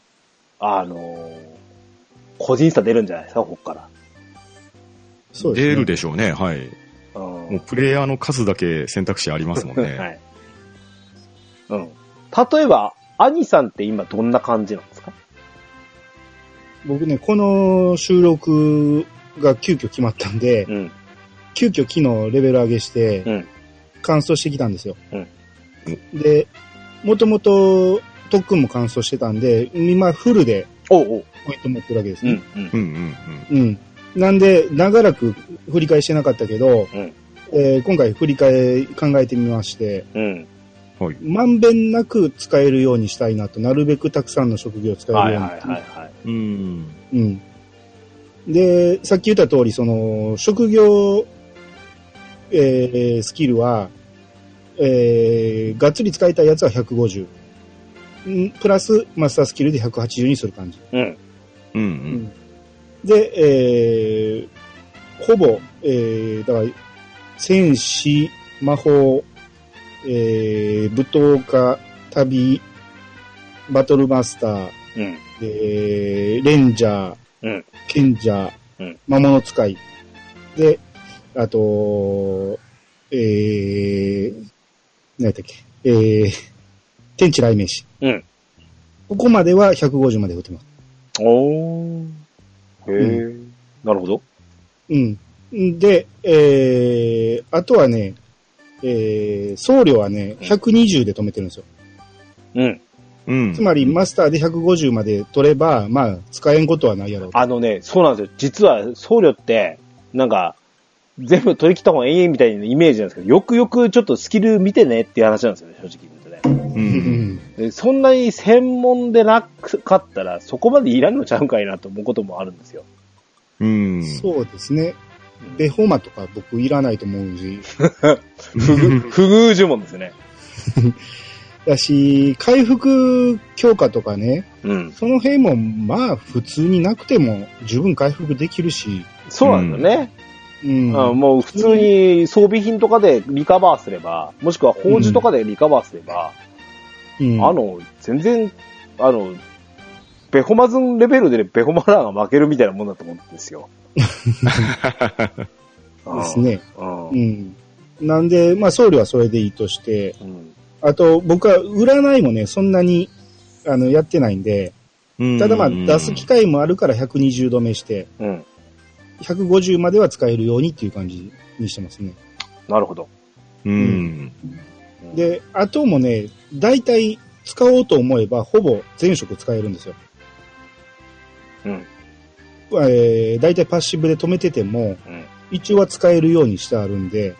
個人差出るんじゃないですか、ここから。 そうですね。出るでしょうね、はい。もうプレイヤーの数だけ選択肢ありますもんね。 はい。例えば、兄さんって今どんな感じなんですか？ 僕ね、この収録が急遽決まったんで、急遽昨日レベル上げして、完走してきたんですよ。で、もともと特訓も完走してたんで、今フルでポイント持ってるわけですね。なんで、長らく振り返りしてなかったけど、今回振り返り考えてみまして、まんべんなく使えるようにしたいなと、なるべくたくさんの職業を使えるように。で、さっき言った通り、職業、スキルは、がっつり使いたいやつは150。プラス、マスタースキルで180にする感じ。で、ほぼ、だから、戦士、魔法、舞踏家、旅、 バトルマスター、 うん、 レンジャー、 うん、 賢者、 うん、 魔物使い。で、あと、何やったっけ、天地雷鳴士。 うん。 ここまでは150まで打てます。 おー。へー、うん。なるほど。 うん。で、あとはね、僧侶はね、120で止めてるんですよ。 うん。 うん。つまり、マスターで150まで取れば、まあ、使えんことはないやろう。 そうなんですよ。実は、僧侶って、なんか、全部取り切った方がええみたいなイメージなんですけど、よくよくちょっとスキル見てねっていう話なんですよね、正直言うとね。うん。でそんなに専門でなかったら、そこまでいらんのちゃうんかいなと思うこともあるんですよ。 うん。そうですね。ベホマとか僕いらないと思うし。 不遇呪文ですね。 だし、回復強化とかね、 うん、 その辺もまあ普通になくても十分回復できるし。 そうなんだよね。 うん、 もう普通に装備品とかでリカバーすれば、もしくは宝珠とかでリカバーすれば、うん、全然、ベホマズンレベルでベホマラーが負けるみたいなもんだと思うんですよ。 ですね。うん。なんで、まあ、僧侶はそれでいいとして、うん、あと、僕は占いもね、そんなに、やってないんで、ただまあ、出す機会もあるから120度目して、 うん、 150までは使えるようにっていう感じにしてますね。 なるほど。 うん。で、あともね、大体使おうと思えば、ほぼ全色使えるんですよ。 うん。 大体パッシブで止めてても、うん、一応は使えるようにしてあるんで、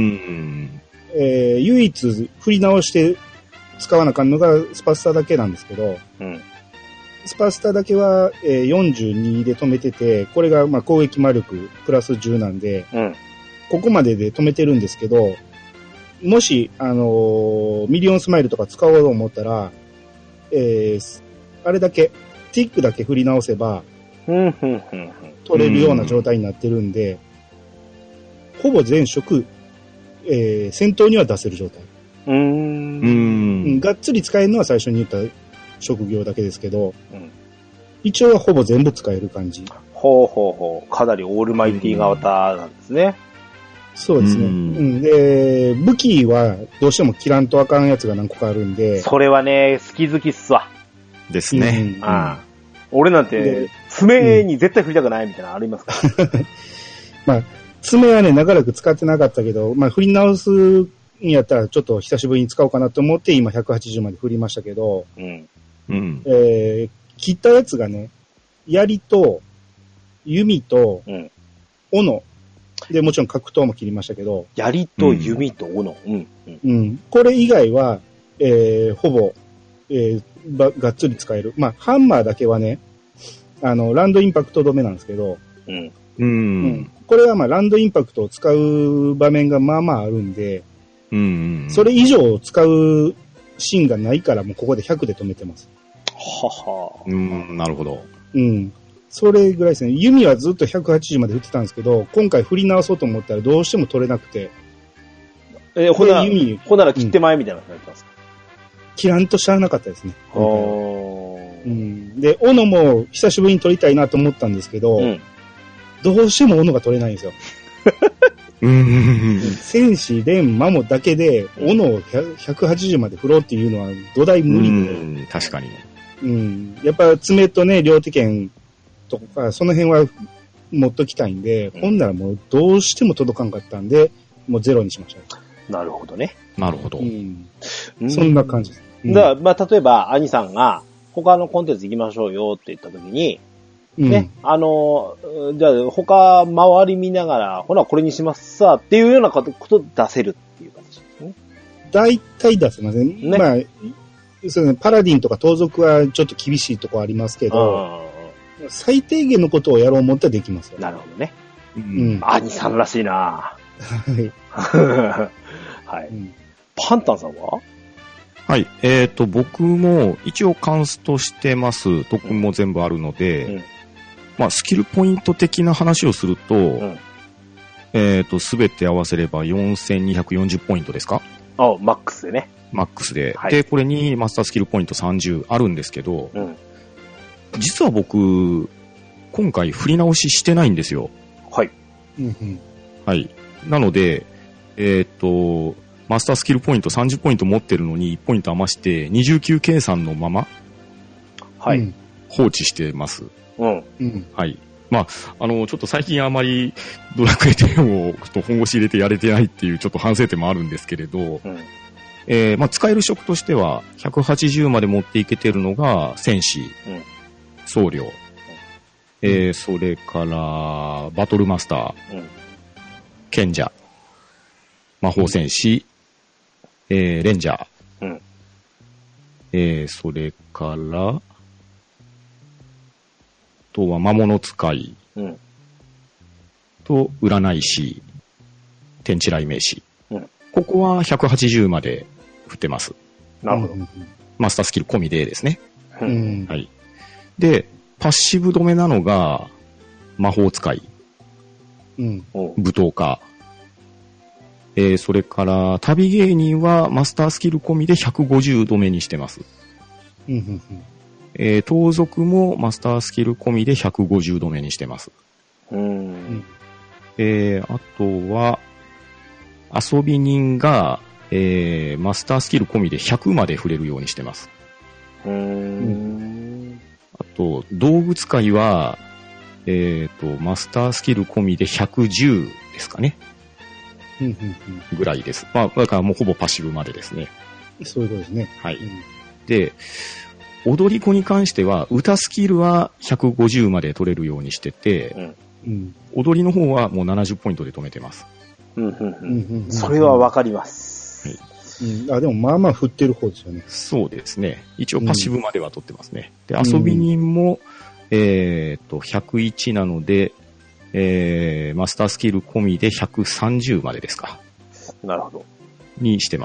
唯一振り直して使わなあかんのがスパスタだけなんですけど、 うん、 スパスタだけは、42で止めてて、これがまあ攻撃魔力プラス10なんで、 うん、 ここまでで止めてるんですけど、もし、ミリオンスマイルとか使おうと思ったら、あれだけ、ティックだけ振り直せば、取れるような状態になってるんで、ほぼ全色、戦闘には出せる状態。がっつり使えるのは最初に言った職業だけですけど、うん、一応はほぼ全部使える感じ。 ほうほうほう。かなりオールマイティー型なんですね。 そうですね。で、武器はどうしても切らんとあかんやつが何個かあるんで。 それはね、好き好きっすわ。 ですね。 俺なんて、爪に絶対振りたくないみたいなのありますから。 まあ、爪はね、長らく使ってなかったけど、まあ、振り直すんやったらちょっと久しぶりに使おうかなと思って今180まで振りましたけど、切ったやつがね、槍と、弓と、斧。で、もちろん格闘も切りましたけど。 槍と弓と斧。 これ以外は、ほぼ、がっつり使える。まあ、ハンマーだけはね、ランドインパクト止めなんですけど、これはまあ、ランドインパクトを使う場面がまあまああるんで、それ以上使うシーンがないから、もうここで100で止めてます。 はは。 なるほど。 それぐらいですね。弓はずっと180まで振ってたんですけど、今回振り直そうと思ったらどうしても取れなくて。 ほなら切って前みたいな感じなんですか？ 切らんとしゃあなかったですね。で、斧も久しぶりに取りたいなと思ったんですけど、どうしても斧が取れないんですよ。戦士、連、マモだけで、斧を180まで振ろうっていうのは土台無理で。 確かに。 やっぱ爪とね、両手剣とか、その辺は持っときたいんで、ほんならもうどうしても届かんかったんで、もうゼロにしました。 なるほどね。 なるほど。 そんな感じです。 だから、まあ、例えば、兄さんが、他のコンテンツ行きましょうよって言った時に、ね、じゃあ、他、周り見ながら、ほら、これにしますさ、っていうようなこと出せるっていう形ですね。 大体出せません。ね、まあ、そうね、パラディンとか盗賊はちょっと厳しいとこありますけど、最低限のことをやろう思ったらできますよ。 なるほどね。兄さんらしいなはい。はい。パンタンさんは？ はい。僕も一応カンストしてます。特訓も全部あるので、まあ、スキルポイント的な話をすると、すべて合わせれば4240ポイントですか？ あ、マックスでね。 マックスで。はい、で、これにマスタースキルポイント30あるんですけど、うん、実は僕、今回振り直ししてないんですよ。 はい。 はい。なので、マスタースキルポイント30ポイント持ってるのに1ポイント余して29計算のまま、 はい。 放置してます。 うん。 はい。まあ、ちょっと最近あまりドラクエ10を本腰入れてやれてないっていうちょっと反省点もあるんですけれど、まあ、使える職としては180まで持っていけてるのが戦士、僧侶、それからバトルマスター、賢者、魔法戦士、レンジャー、それからあとは魔物使い、と占い師、天地雷鳴師、ここは180まで振ってます。 なるほど。 マスタースキル込みでですね。はい。で、パッシブ止めなのが魔法使い、舞踏家、それから旅芸人はマスタースキル込みで150止めにしてます。盗賊もマスタースキル込みで150止めにしてます。あとは遊び人が、マスタースキル込みで100まで触れるようにしてます。あと道具使いはマスタースキル込みで110ですかね。ぐらいです。まあ、だからもうほぼパッシブまでですね。 そういうことですね。 はい。で、踊り子に関しては、歌スキルは150まで取れるようにしてて、踊りの方はもう70ポイントで止めてます。 それはわかります。 はい。 あ、でもまあまあ振ってる方ですよね。 そうですね。一応パッシブまでは取ってますね。で、遊び人も、101なので、マスタースキル込みで130までですか。 なるほど。 にしてます。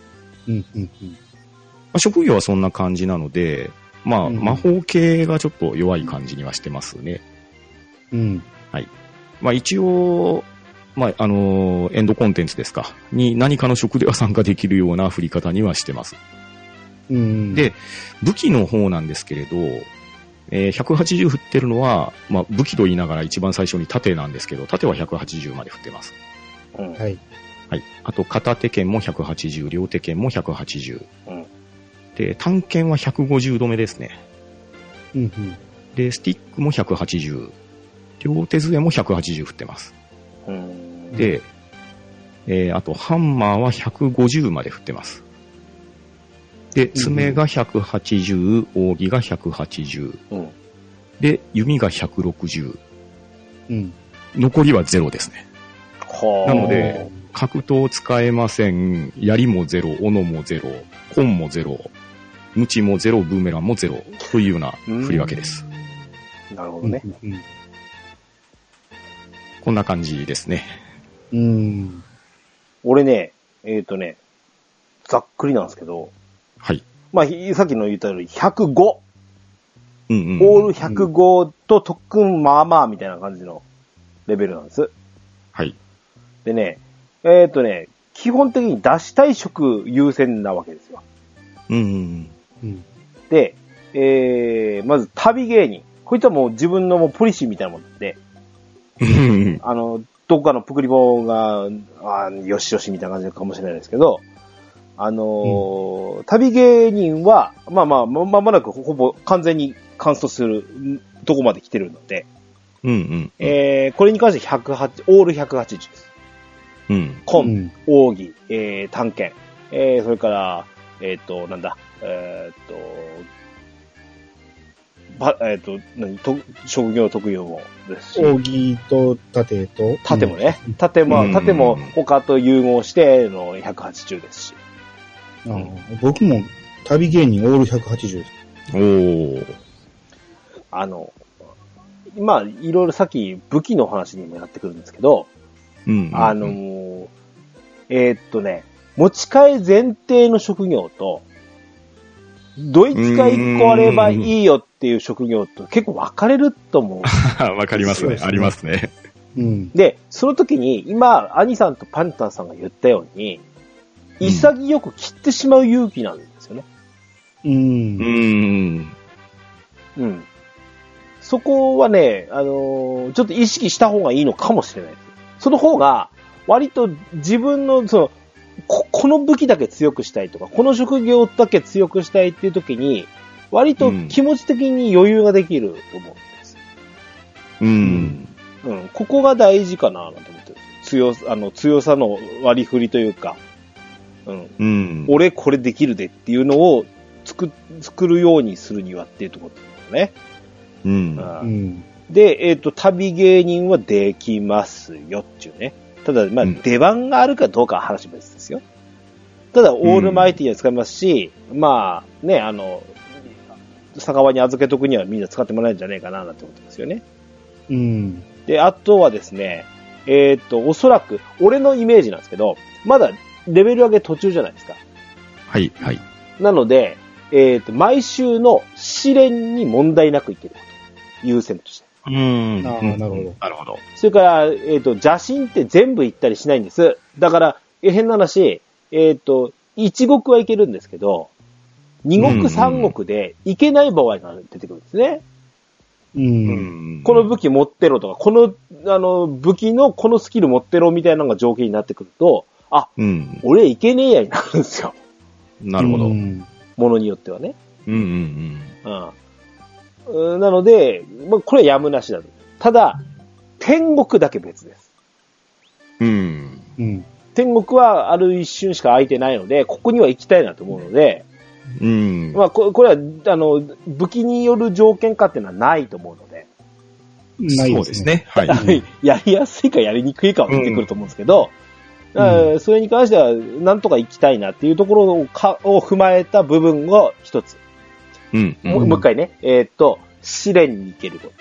職業はそんな感じなので、まあ、魔法系がちょっと弱い感じにはしてますね。はい。まあ一応、まあ、エンドコンテンツですか。に何かの職では参加できるような振り方にはしてます。で、武器の方なんですけれど、180振ってるのは、まあ、武器と言いながら一番最初に盾なんですけど、盾は180まで振ってます。 はい。 はい。あと、片手剣も180、両手剣も180。で、単剣は150止めですね。で、スティックも180。両手杖も180振ってます。で、あと、ハンマーは150まで振ってます。で、爪が180、扇が180、で、弓が160、残りは0ですね。なので、格闘使えません、槍も0、斧も0、棍も0、無知も0、ブーメランも0というような振り分けです。 なるほどね。 こんな感じですね。 俺ね、ざっくりなんですけど、 はい。 まあ、さっきの言ったように105。オール105と特訓まあまあみたいな感じのレベルなんです。 はい。 でね、基本的に出したい職優先なわけですよ。で、まず旅芸人。こいつはもう自分のもうポリシーみたいなもんで、どこかのプクリボが、よしよしみたいな感じかもしれないですけど、旅芸人は、まもなくほぼ完全にカンストするとこまで来てるので、これに関して108、オール180です。棍、扇、短剣、それから、なんだ、職業特有もですし。 扇と盾と。 盾もね。盾も他と融合しての180ですし。 僕も旅芸人オール180です。 まあ、いろいろさっき武器の話にもなってくるんですけど、持ち替え前提の職業と、どいつか1個あればいいよっていう職業と結構分かれると思う。 わかりますね。ありますね。 で、その時に今、兄さんとパンタンさんが言ったように、 潔く切ってしまう勇気なんですよね。そこはね、ちょっと意識した方がいいのかもしれないです。その方が、割と自分の、この武器だけ強くしたいとか、この職業だけ強くしたいっていう時に、割と気持ち的に余裕ができると思うんです。ここが大事かなと思ってる。強さの割り振りというか、俺これできるでっていうのを作るようにするにはっていうところですね。で、旅芸人はできますよっていうね。ただ、出番があるかどうかは話別ですよ。ただ、オールマイティには使えますし、酒場に預けとくにはみんな使ってもらえるんじゃないかな、なんてことですよね。で、あとはですね、おそらく、俺のイメージなんですけど、まだレベル上げ途中じゃないですか。 はい、はい。 なので、毎週の試練に問題なくいけること。優先として。 なるほど。 なるほど。 それから、邪神って全部行ったりしないんです。だから、変な話、一国はいけるんですけど、二国三国で行けない場合が出てくるんですね。この武器持ってろとか、この、武器のこのスキル持ってろみたいなのが条件になってくると、俺いけねえやになるんですよ。 なるほど。 ものによってはね。なので、これはやむなしだと。ただ、天国だけ別です。天国はある一瞬しか空いてないので、ここには行きたいなと思うので、これは、武器による条件化っていうのはないと思うので。 そうですね。はい。 やりやすいかやりにくいかは出てくると思うんですけど、それに関しては、なんとか行きたいなっていうところを踏まえた部分を一つ。もう一回ね、試練に行けること。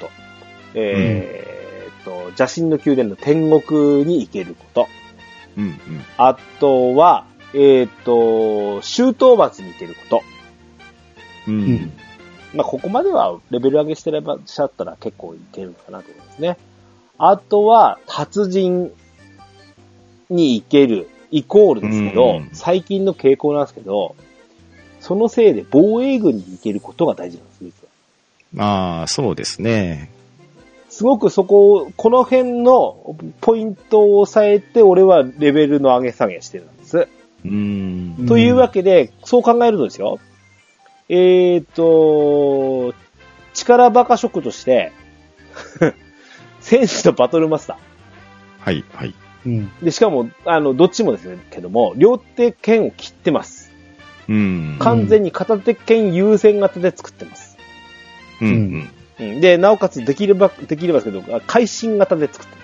邪神の宮殿の天国に行けること。あとは、周討伐に行けること。ここまではレベル上げしてればしちゃったら結構いけるのかなと思いますね。あとは、達人に行ける、イコールですけど、最近の傾向なんですけど、そのせいで防衛軍に行けることが大事なんです、実は。そうですね。 すごくこの辺のポイントを抑えて、俺はレベルの上げ下げしてるんです。というわけで、そう考えるとですよ。力バカ職として、戦士とバトルマスター。 はい、はい。 で、しかも、どっちもですけども、両手剣を切ってます。完全に片手剣優先型で作ってます。で、なおかつできればですけど、会心型で作って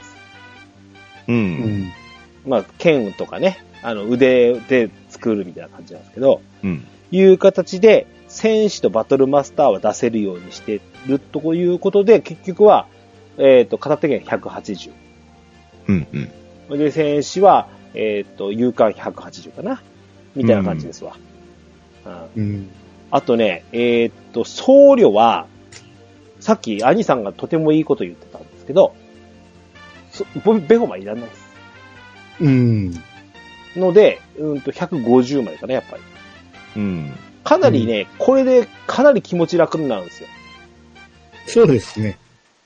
ます。剣とかね、腕で作るみたいな感じなんですけど、いう形で、戦士とバトルマスターは出せるようにしてるということで、結局は、片手剣180。で、戦士は、勇敢180かなみたいな感じですわ。あとね、僧侶は、さっき兄さんがとてもいいこと言ってたんですけど、ベホマいらないです。ので、150までかな、やっぱり。かなりね、これでかなり気持ち楽になるんですよ。 そうですね。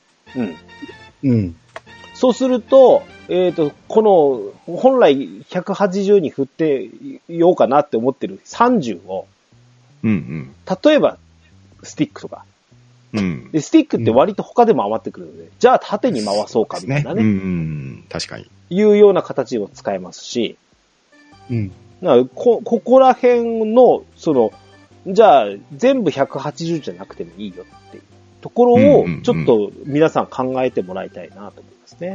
そうすると、この、本来180に振ってようかなって思ってる30を、例えば、スティックとか。で、スティックって割と他でも余ってくるので、じゃあ縦に回そうかみたいなね。 確かに。 いうような形を使えますし、ここら辺の、じゃあ全部180じゃなくてもいいよっていうところを、ちょっと皆さん考えてもらいたいなと思いますね。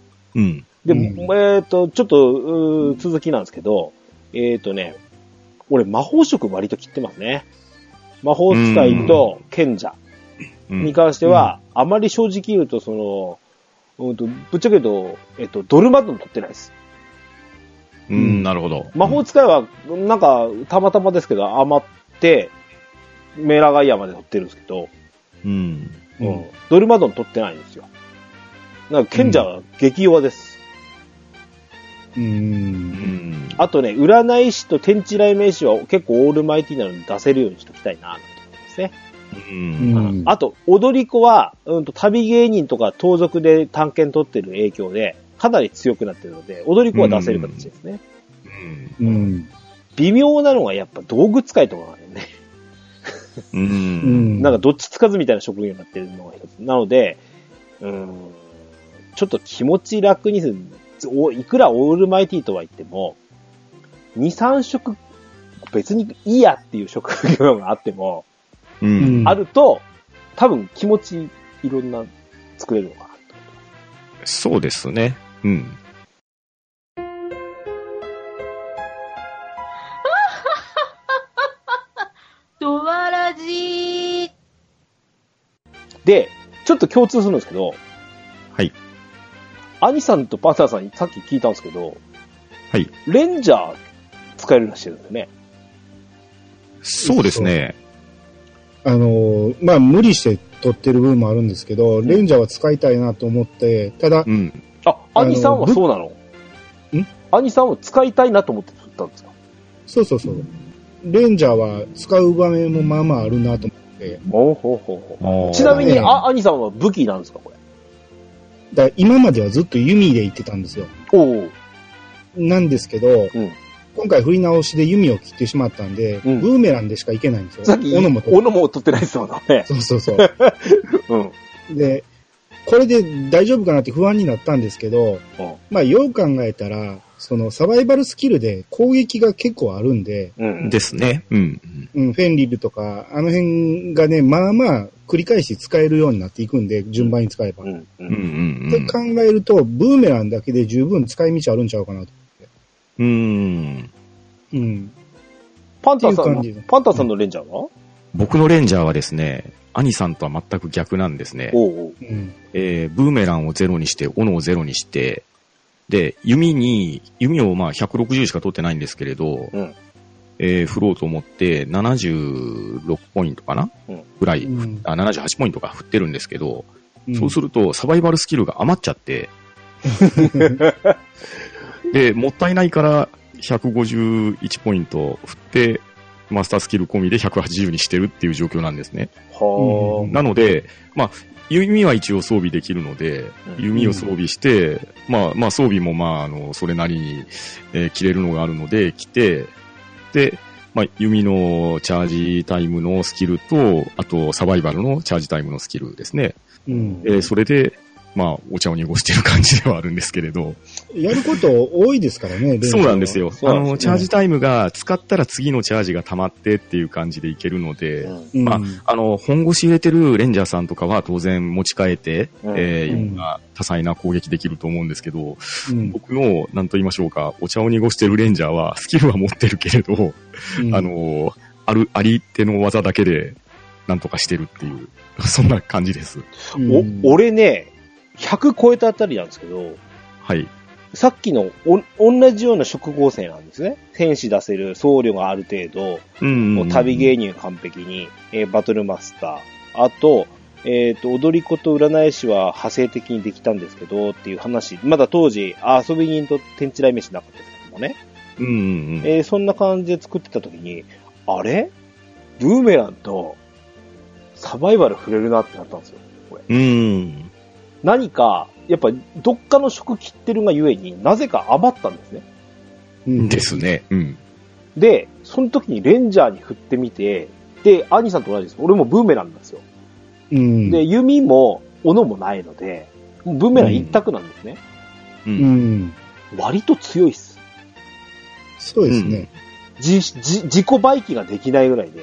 で、ちょっと、続きなんですけど、俺魔法職割と切ってますね。魔法使いと賢者に関しては、あまり正直言うと、ぶっちゃけ言うと、ドルマドン取ってないです。 なるほど。 魔法使いは、なんか、たまたまですけど、余って、メラガイアまで取ってるんですけど、ドルマドン取ってないんですよ。なんか賢者は激弱です。 あとね、占い師と天地雷鳴師は結構オールマイティーなのに出せるようにしておきたいな、と思ってますね。あと、踊り子は、旅芸人とか盗賊で探検取ってる影響で、かなり強くなってるので、踊り子は出せる形ですね。微妙なのがやっぱ道具使いとかがね。なんかどっちつかずみたいな職業になってるのが一つ。なので、ちょっと気持ち楽にする。いくらオールマイティーとは言っても、2、3色別にいいやっていう職業があっても、あると、多分気持ちいろんな作れるのかなと。 そうですね。 ドワラジー。 で、ちょっと共通するんですけど、 はい。 兄さんとパンサーさんにさっき聞いたんですけど、 はい。 レンジャー使えるらしいですよね。 そうですね。 まあ、無理して取ってる部分もあるんですけど、レンジャーは使いたいなと思って、ただ、 兄さんはそうなの？兄さんは使いたいなと思って取ったんですか？ そう。レンジャーは使う場面もまあまああるなと思って。 ちなみに、兄さんは武器なんですか、これ？ だ今まではずっと弓で行ってたんですよ。なんですけど、今回振り直しで弓を切ってしまったんで、ブーメランでしか行けないんですよ。 さっき、斧も取ってないですもんね。 そう。で、これで大丈夫かなって不安になったんですけど、まあ、よう考えたら、そのサバイバルスキルで攻撃が結構あるんで、 ですね。 フェンリルとか、あの辺がね、まあまあ繰り返し使えるようになっていくんで、順番に使えば。って考えると、ブーメランだけで十分使い道あるんちゃうかなと思って。 パンターさんのレンジャーは？ 僕のレンジャーはですね、兄さんとは全く逆なんですね。ブーメランをゼロにして、斧をゼロにして、で、弓をまあ160しか取ってないんですけれど、振ろうと思って76ポイントかな、ぐらい、78ポイントか振ってるんですけど、そうするとサバイバルスキルが余っちゃって、で、もったいないから151ポイント振って、マスタースキル込みで180にしてるっていう状況なんですね。なので、まあ、弓は一応装備できるので、弓を装備して、まあ装備もまあ、それなりに、着れるのがあるので、着て、で、まあ、弓のチャージタイムのスキルと、あとサバイバルのチャージタイムのスキルですね。それで、まあ、お茶を濁してる感じではあるんですけれど。 やること多いですからね、 そうなんですよ。チャージタイムが使ったら次のチャージが溜まってっていう感じでいけるので、まあ、本腰入れてるレンジャーさんとかは当然持ち替えて、いろんな多彩な攻撃できると思うんですけど、僕の、なんと言いましょうか、お茶を濁してるレンジャーはスキルは持ってるけれど、あり手の技だけでなんとかしてるっていう、そんな感じです。 俺ね、100超えたあたりなんですけど、 はい。 さっきの同じような職合成なんですね。戦士出せる、僧侶がある程度、旅芸人完璧に、バトルマスター、あと、踊り子と占い師は派生的にできたんですけど、っていう話、まだ当時、遊び人と天地雷鳴師なかったですけどもね。そんな感じで作ってた時に、あれブーメランとサバイバル触れるなってなったんですよ、これ。何か、やっぱどっかの職切ってるがゆえになぜか余ったんですね。 ですね。 で、その時にレンジャーに振ってみて、で、兄さんと同じです。俺もブーメランなんですよ。で、弓も斧もないので、もうブーメラン一択なんですね。割と強いっす。 そうですね。 自己売機ができないぐらいで。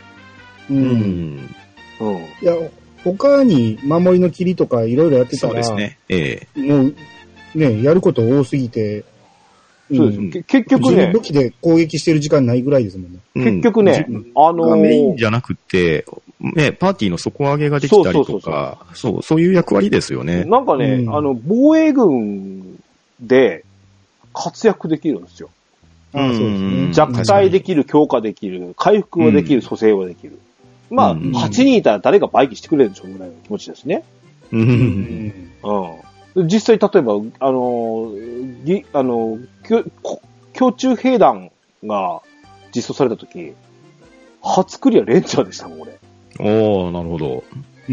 いや、他に守りの霧とかいろいろやってたら、 そうですね。 もう、ね、やること多すぎて、 そうです。結局ね。 武器で攻撃してる時間ないぐらいですもんね。 結局ね、 メインじゃなくて、ね、パーティーの底上げができたりとか、そういう役割ですよね。 なんかね、防衛軍で活躍できるんですよ。 そうですね。 弱体できる、強化できる、回復はできる、蘇生はできる。まあ、8人いたら誰が売機してくれるでしょうぐらいの気持ちですね。実際、例えば、 胸中兵団が実装された時、初クリアレンジャーでしたもん、俺。 おー、なるほど。 うん。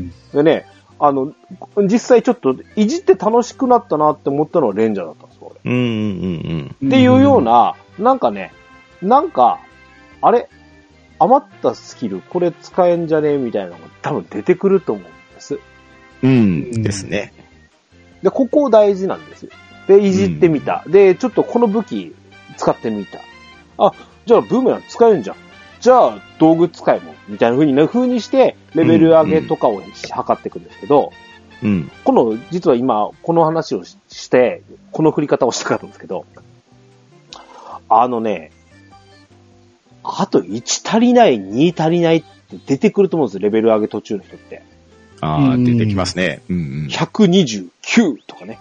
でね、実際ちょっといじって楽しくなったなって思ったのはレンジャーだったんですよ、俺。っていうような、あれ余ったスキル、これ使えんじゃねえみたいなのが多分出てくると思うんです。 ですね。 で、ここ大事なんですよ。で、いじってみた。で、ちょっとこの武器使ってみた。あ、じゃあブーメラン使えんじゃん。じゃあ道具使いも、みたいな風にして、レベル上げとかを測っていくんですけど、実は今、この話をして、この振り方をしたかったんですけど、あと1足りない、2足りないって出てくると思うんですよ、レベル上げ途中の人って。 出てきますね。 129とかね。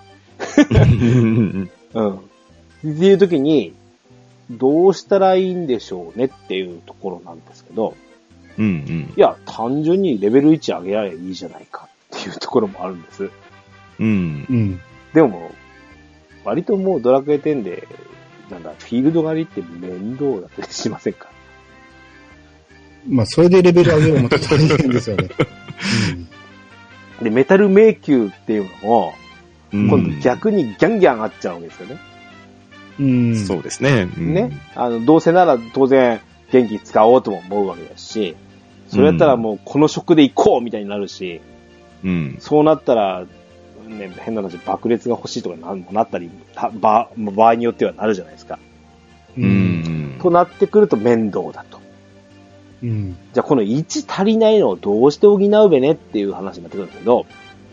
っていう時に、どうしたらいいんでしょうねっていうところなんですけど、いや、単純にレベル1上げらればいいじゃないかっていうところもあるんです。でも、割ともうドラクエ10で、フィールド狩りって面倒だったりしませんか？ まあ、それでレベル上げるのも大変ですよね。 で、メタル迷宮っていうのも、今度逆にギャンギャン上がっちゃうわけですよね。 そうですね。 ね。どうせなら当然元気使おうとも思うわけだし、それやったらもうこの職で行こうみたいになるし、そうなったら、ね、変な話、爆裂が欲しいとかなったり、場合によってはなるじゃないですか。となってくると面倒だと。じゃあこの1足りないのをどうして補うべねっていう話になってくるんですけど、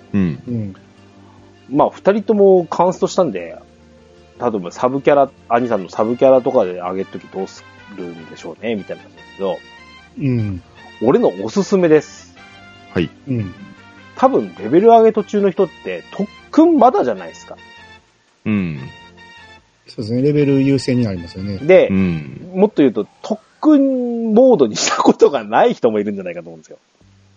まあ二人ともカンストしたんで、例えばサブキャラ、兄さんのサブキャラとかで上げるときどうするんでしょうねみたいなんですけど、俺のおすすめです。 はい。 多分レベル上げ途中の人って特訓まだじゃないですか。 そうですね、レベル優先になりますよね。 で、もっと言うと特訓モードにしたことがない人もいるんじゃないかと思うんですよ。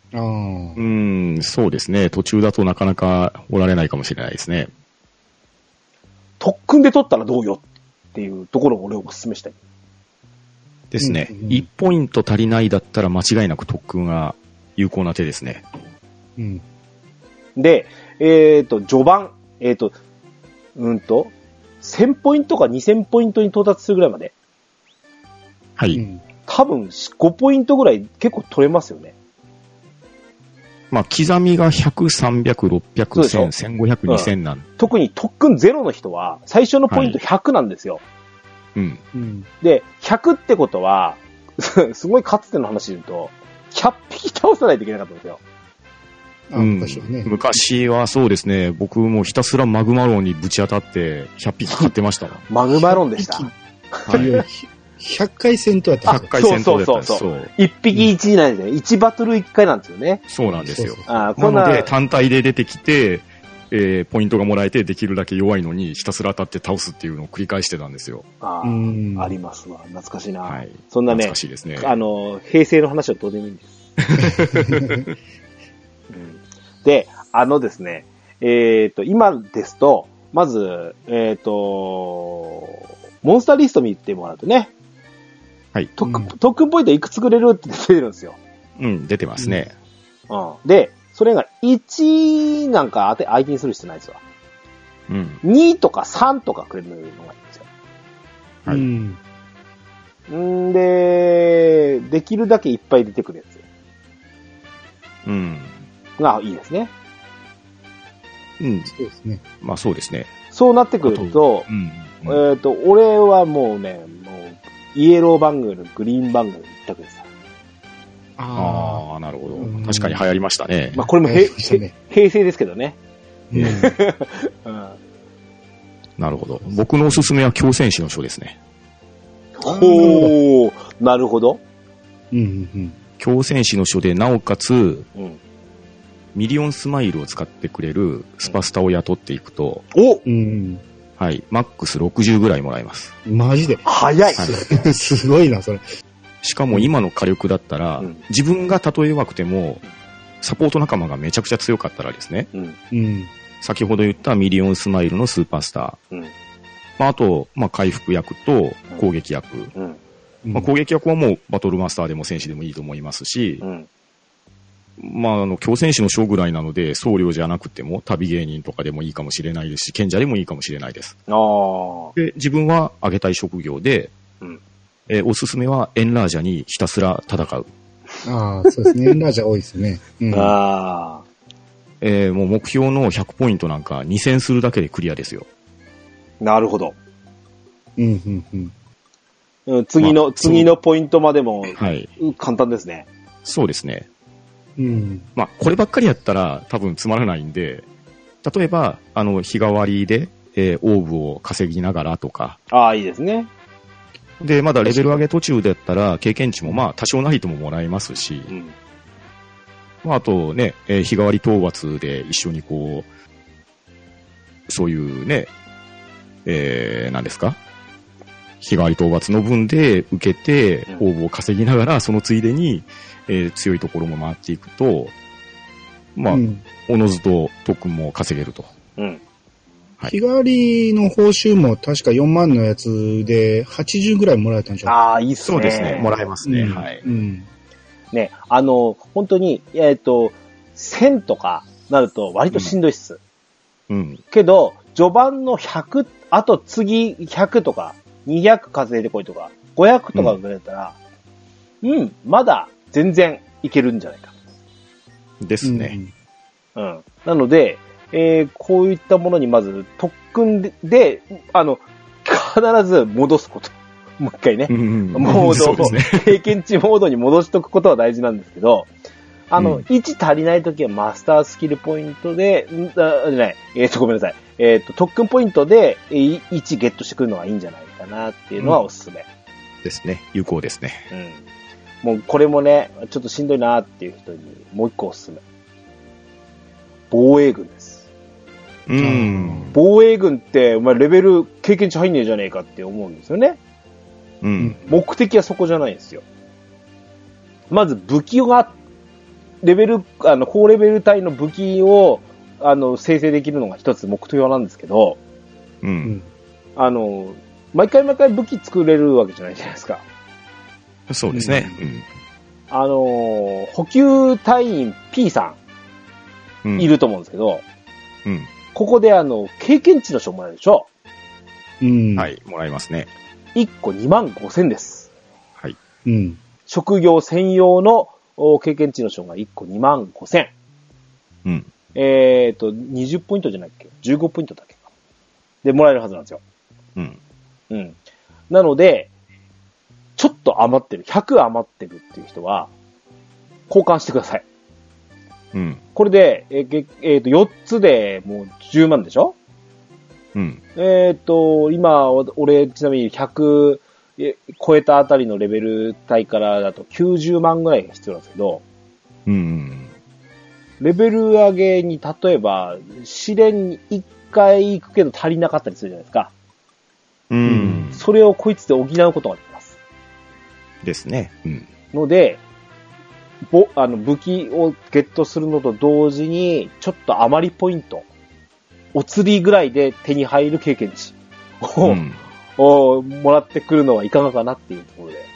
そうですね。途中だとなかなかおられないかもしれないですね。 特訓で取ったらどうよっていうところを俺をお勧めしたい。 ですね。1ポイント足りないだったら間違いなく特訓が有効な手ですね。 で、序盤、1000ポイントか2000ポイントに到達するぐらいまで。 はい。 多分5ポイントぐらい結構取れますよね。 まあ、刻みが100、300、600、1000、1500、2000なん。 特に特訓0の人は、最初のポイント100なんですよ。で、100ってことは、すごいかつての話で言うと、100匹倒さないといけなかったんですよ。 昔はそうですね、僕もひたすらマグマロンにぶち当たって100匹買ってましたわ。 マグマロンでした。 100回戦闘やったんですよ。100回戦闘やったんです。 そう。1匹1なんですね。1バトル1回なんですよね。 そうなんですよ。なので、単体で出てきて、ポイントがもらえてできるだけ弱いのにひたすら当たって倒すっていうのを繰り返してたんですよ。 ありますわ。懐かしいな。そんなね、 懐かしいですね。 平成の話はどうでもいいんです。で、ですね、今ですと、まず、モンスターリスト見てもらうとね、 はい。 特訓ポイントいくつくれるって出てるんですよ。 出てますね。 で、それが1なんか相手にする必要ないですわ。2とか3とかくれるのがいいんですよ。で、できるだけいっぱい出てくるやつ。がいいですね。 そうですね。 まあそうですね。 そうなってくると、俺はもうね、イエローバングル、グリーンバングル一択です。 なるほど。確かに流行りましたね。 まあこれも平成ですけどね。 なるほど。僕のおすすめは強戦士の書ですね。 なるほど。 強戦士の書で、なおかつ、ミリオンスマイルを使ってくれるスパスタを雇っていくと、はい、マックス60ぐらいもらえます。 マジで早い、 すごいな、それ。 しかも今の火力だったら、自分がたとえ弱くても、サポート仲間がめちゃくちゃ強かったらですね、先ほど言ったミリオンスマイルのスーパースター、 あと、回復薬と攻撃薬。攻撃薬はもうバトルマスターでも戦士でもいいと思いますし、強戦士の将ぐらいなので、僧侶じゃなくても旅芸人とかでもいいかもしれないですし、賢者でもいいかもしれないです。で、自分はあげたい職業で、おすすめはエンラージャにひたすら戦う。 ああ、そうですね。エンラージャ多いですね。 もう目標の100ポイントなんか2000するだけでクリアですよ。 なるほど。次のポイントまでも、簡単ですね。 そうですね。こればっかりやったら多分つまらないんで、例えば、日替わりで、オーブを稼ぎながらとか。 ああ、いいですね。 で、まだレベル上げ途中だったら、経験値も多少なりとももらえますし、あとね、日替わり討伐で一緒にそういうね、何ですか？日替わり討伐の分で受けて、オーブを稼ぎながら、そのついでに、強いところも回っていくと、おのずと特訓も稼げると。 日替わりの報酬も確か4万のやつで80ぐらいもらえたんじゃないああ、いいっすね。 そうですね。もらえますね。はい。 ね、本当に、1000とかなると割としんどいっす。けど、序盤の100、あと次100とか、200稼いでこいとか、500とかぐらいだったら、まだ全然いけるんじゃないか。 ですね。 なので、こういったものにまず特訓で、必ず戻すこと。もう一回ね。モードを、経験値モードに戻しとくことは大事なんですけど、1足りないときはマスタースキルポイントで、ごめんなさい。特訓ポイントで1ゲットしてくるのがいいんじゃないかなっていうのはおすすめ。 ですね。有効ですね。 もうこれもね、ちょっとしんどいなっていう人にもう一個おすすめ。防衛軍です。防衛軍って、お前レベル経験値入んねえじゃねえかって思うんですよね。目的はそこじゃないんですよ。まず武器が、高レベル帯の武器を、生成できるのが一つ目標なんですけど、毎回武器作れるわけじゃないじゃないですか。 そうですね。 補給隊員 P さん、いると思うんですけど、ここで経験値の賞もらえるでしょ。 はい、もらえますね。 1個25,000です。 はい。 職業専用の経験値の賞が1個25,000。20ポイントじゃないっけ ?15 ポイントだっけか。で、もらえるはずなんですよ。なので、ちょっと余ってる、100余ってるっていう人は、交換してください。これで、4つでもう10万でしょ？今、俺、ちなみに100超えたあたりのレベル帯からだと90万ぐらいが必要なんですけど、レベル上げに、例えば、試練に1回行くけど足りなかったりするじゃないですか。それをこいつで補うことができます。 ですね。 ので、武器をゲットするのと同時に、ちょっと余りポイント、お釣りぐらいで手に入る経験値を、もらってくるのはいかがかなっていうところで。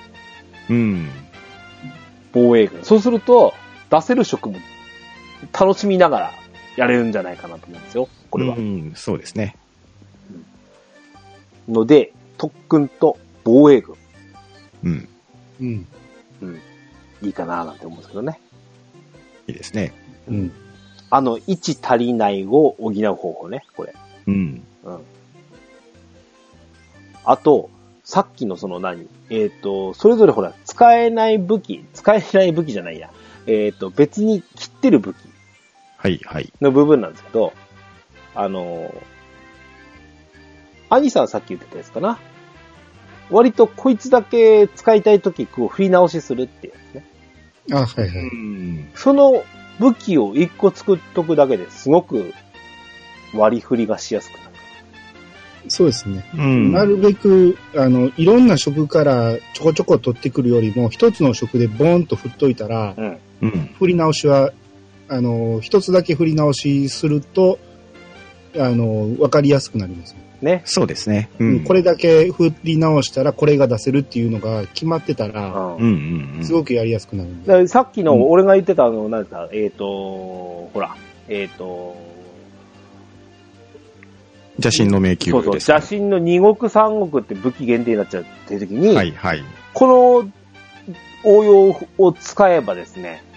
防衛軍。そうすると、出せる職も楽しみながらやれるんじゃないかなと思うんですよ、これは。 そうですね。 ので、特訓と防衛軍。いいかななんて思うんですけどね。 いいですね。 1足りないを補う方法ね、これ。あと、さっきのそれぞれほら、使えない武器じゃないや。別に切ってる武器。の部分なんですけど、アニさんさっき言ってたやつかな。割とこいつだけ使いたいとき、振り直しするっていうやつね。その武器を1個作っとくだけですごく割り振りがしやすくなる。 そうですね。なるべく、いろんな職からちょこちょこ取ってくるよりも、一つの職でボーンと振っといたら、振り直しは、一つだけ振り直しすると、わかりやすくなりますね。 ね。 そうですね。 これだけ振り直したらこれが出せるっていうのが決まってたら、すごくやりやすくなるんで。 だからさっきの俺が言ってたなんですか、ほら、 邪神の迷宮です、ね。 そうそう、邪神の2国3国って武器限定になっちゃうっていう時に、 はいはい。 この応用を使えばですね、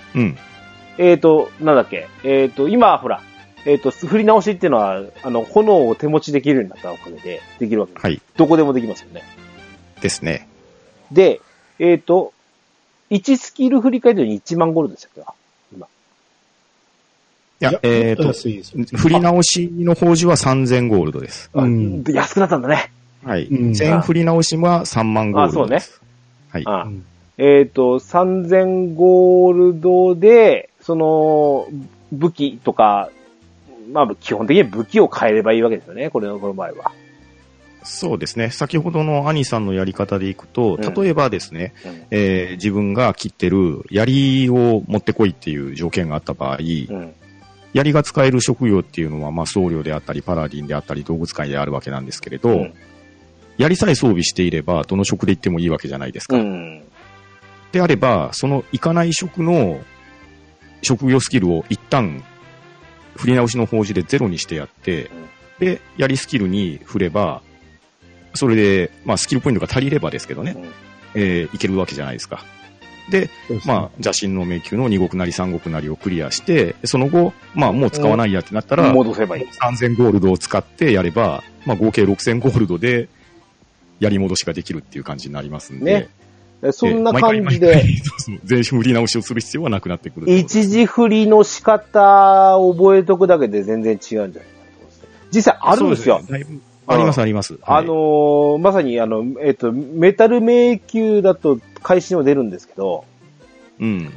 なんだっけ、今、ほら、振り直しっていうのは、炎を手持ちできるようになったおかげでできるわけです。はい。どこでもできますよね。 ですね。 で、1スキル振り替えるのに1万ゴールドでしたっけ今。 いや、振り直しの報酬は3000ゴールドです。 安くなったんだね。 はい。全振り直しは3万ゴールドです。 そうね。はい。3000ゴールドで、その、武器とか、まあ、基本的に武器を変えればいいわけですよね、この場合は。 そうですね。先ほどの兄さんのやり方でいくと、例えばですね、自分が切ってる槍を持ってこいっていう条件があった場合、槍が使える職業っていうのは、まあ、僧侶であったり、パラディンであったり、動物界であるわけなんですけれど、槍さえ装備していれば、どの職で行ってもいいわけじゃないですか。であれば、その行かない職の職業スキルを一旦、振り直しの報酬でゼロにしてやって、で、槍スキルに振れば、それで、まあ、スキルポイントが足りればですけどね、いけるわけじゃないですか。で、まあ、邪神の迷宮の2国なり3国なりをクリアして、その後、まあ、もう使わないやってなったら、 戻せばいい。 3000ゴールドを使ってやれば、まあ、合計6000ゴールドで、やり戻しができるっていう感じになりますんで。ね。 そんな感じで。 全振り直しをする必要はなくなってくる。 一時振りの仕方を覚えとくだけで全然違うんじゃないかと思います。実際あるんですよ。 ありますあります。 まさにメタル迷宮だと会心は出るんですけど、ね、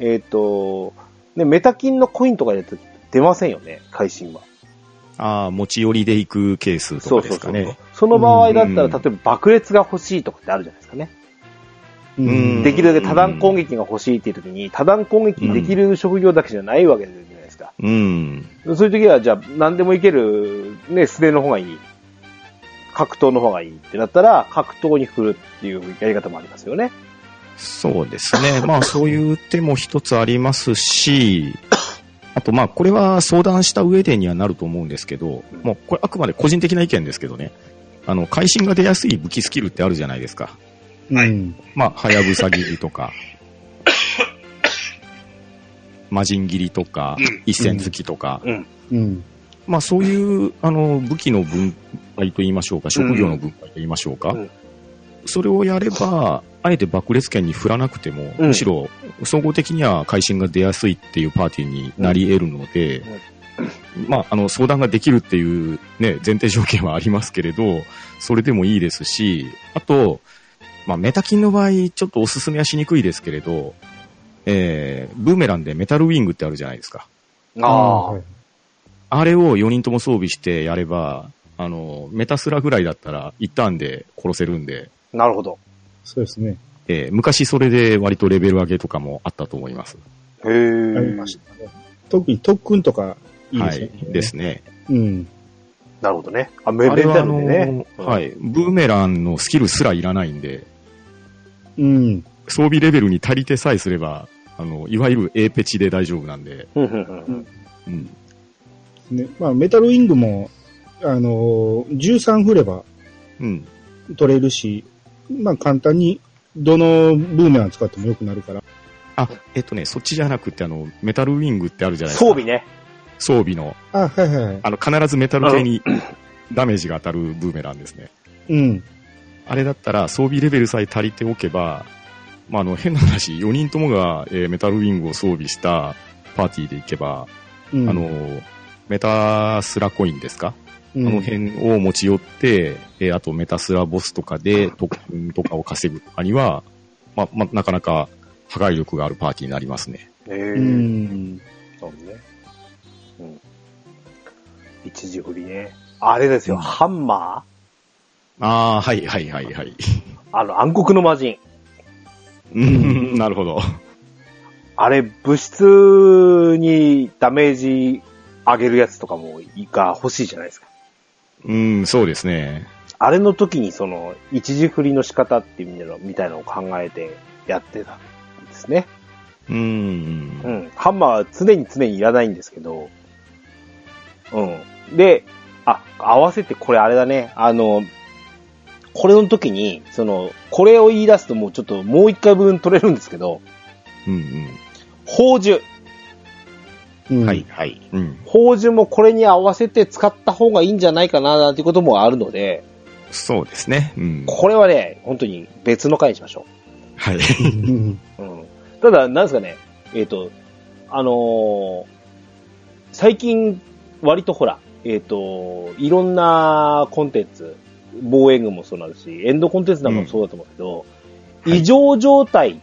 メタ金のコインとかで出ませんよね、会心は。 持ち寄りで行くケースとかですかね。 その場合だったら、例えば爆裂が欲しいとかってあるじゃないですかね。できるだけ多段攻撃が欲しいっていう時に、多段攻撃できる職業だけじゃないわけじゃないですか。そういう時は、じゃあ何でもいける、ね、素手の方がいい。格闘の方がいいってなったら、格闘に振るっていうやり方もありますよね。 そうですね。まあそういう手も一つありますし、あとまあこれは相談した上でにはなると思うんですけど、もうこれあくまで個人的な意見ですけどね、会心が出やすい武器スキルってあるじゃないですか。 はい。 まあ、はやぶさ切りとか、魔人切りとか、一戦突きとか、まあそういう武器の分配と言いましょうか、職業の分配と言いましょうか、それをやれば、あえて爆裂剣に振らなくても、むしろ総合的には会心が出やすいっていうパーティーになり得るので、まあ相談ができるっていうね、前提条件はありますけれど、それでもいいですし、あと、まあメタ金の場合、ちょっとおすすめはしにくいですけれど、ブーメランでメタルウィングってあるじゃないですか。あれを4人とも装備してやれば、メタスラぐらいだったら1ターンで殺せるんで。 なるほど。 そうですね。 昔それで割とレベル上げとかもあったと思います。 ありましたね。特に特訓とかいいですね。 はい、ですね。 なるほどね。メタルでね。 はい。ブーメランのスキルすらいらないんで、装備レベルに足りてさえすれば、いわゆる A ペチで大丈夫なんで。 ね、まあ、メタルウィングも、13振れば、取れるし、まあ、簡単に、どのブーメラン使ってもよくなるから。 そっちじゃなくて、メタルウィングってあるじゃないですか。 装備ね。 装備の。必ずメタル系にダメージが当たるブーメランですね。あれだったら、装備レベルさえ足りておけば、まあ、変な話、4人ともが、メタルウィングを装備したパーティーで行けば、メタスラコインですか、辺を持ち寄って、あとメタスラボスとかで特訓とかを稼ぐとかには、なかなか破壊力があるパーティーになりますね。 そうね。一時振りね。あれですよ、ハンマーはい。 暗黒の魔人。 なるほど。 あれ、物質にダメージ上げるやつとかもが欲しいじゃないですか。 そうですね。 あれの時にその、一時振りの仕方っていうのみたいなのを考えてやってたんですね。ハンマーは常にいらないんですけど、で、合わせてこれあれだね、これの時に、これを言い出すともうちょっともう一回分取れるんですけど、宝珠。 はいはい。 宝珠もこれに合わせて使った方がいいんじゃないかななんていうこともあるので、 そうですね。 これはね、本当に別の回にしましょう。 はい。 ただ、なんですかね、最近、割とほら、いろんなコンテンツ、防衛軍もそうなんですし、エンドコンテンツなんかもそうだと思うけど、異常状態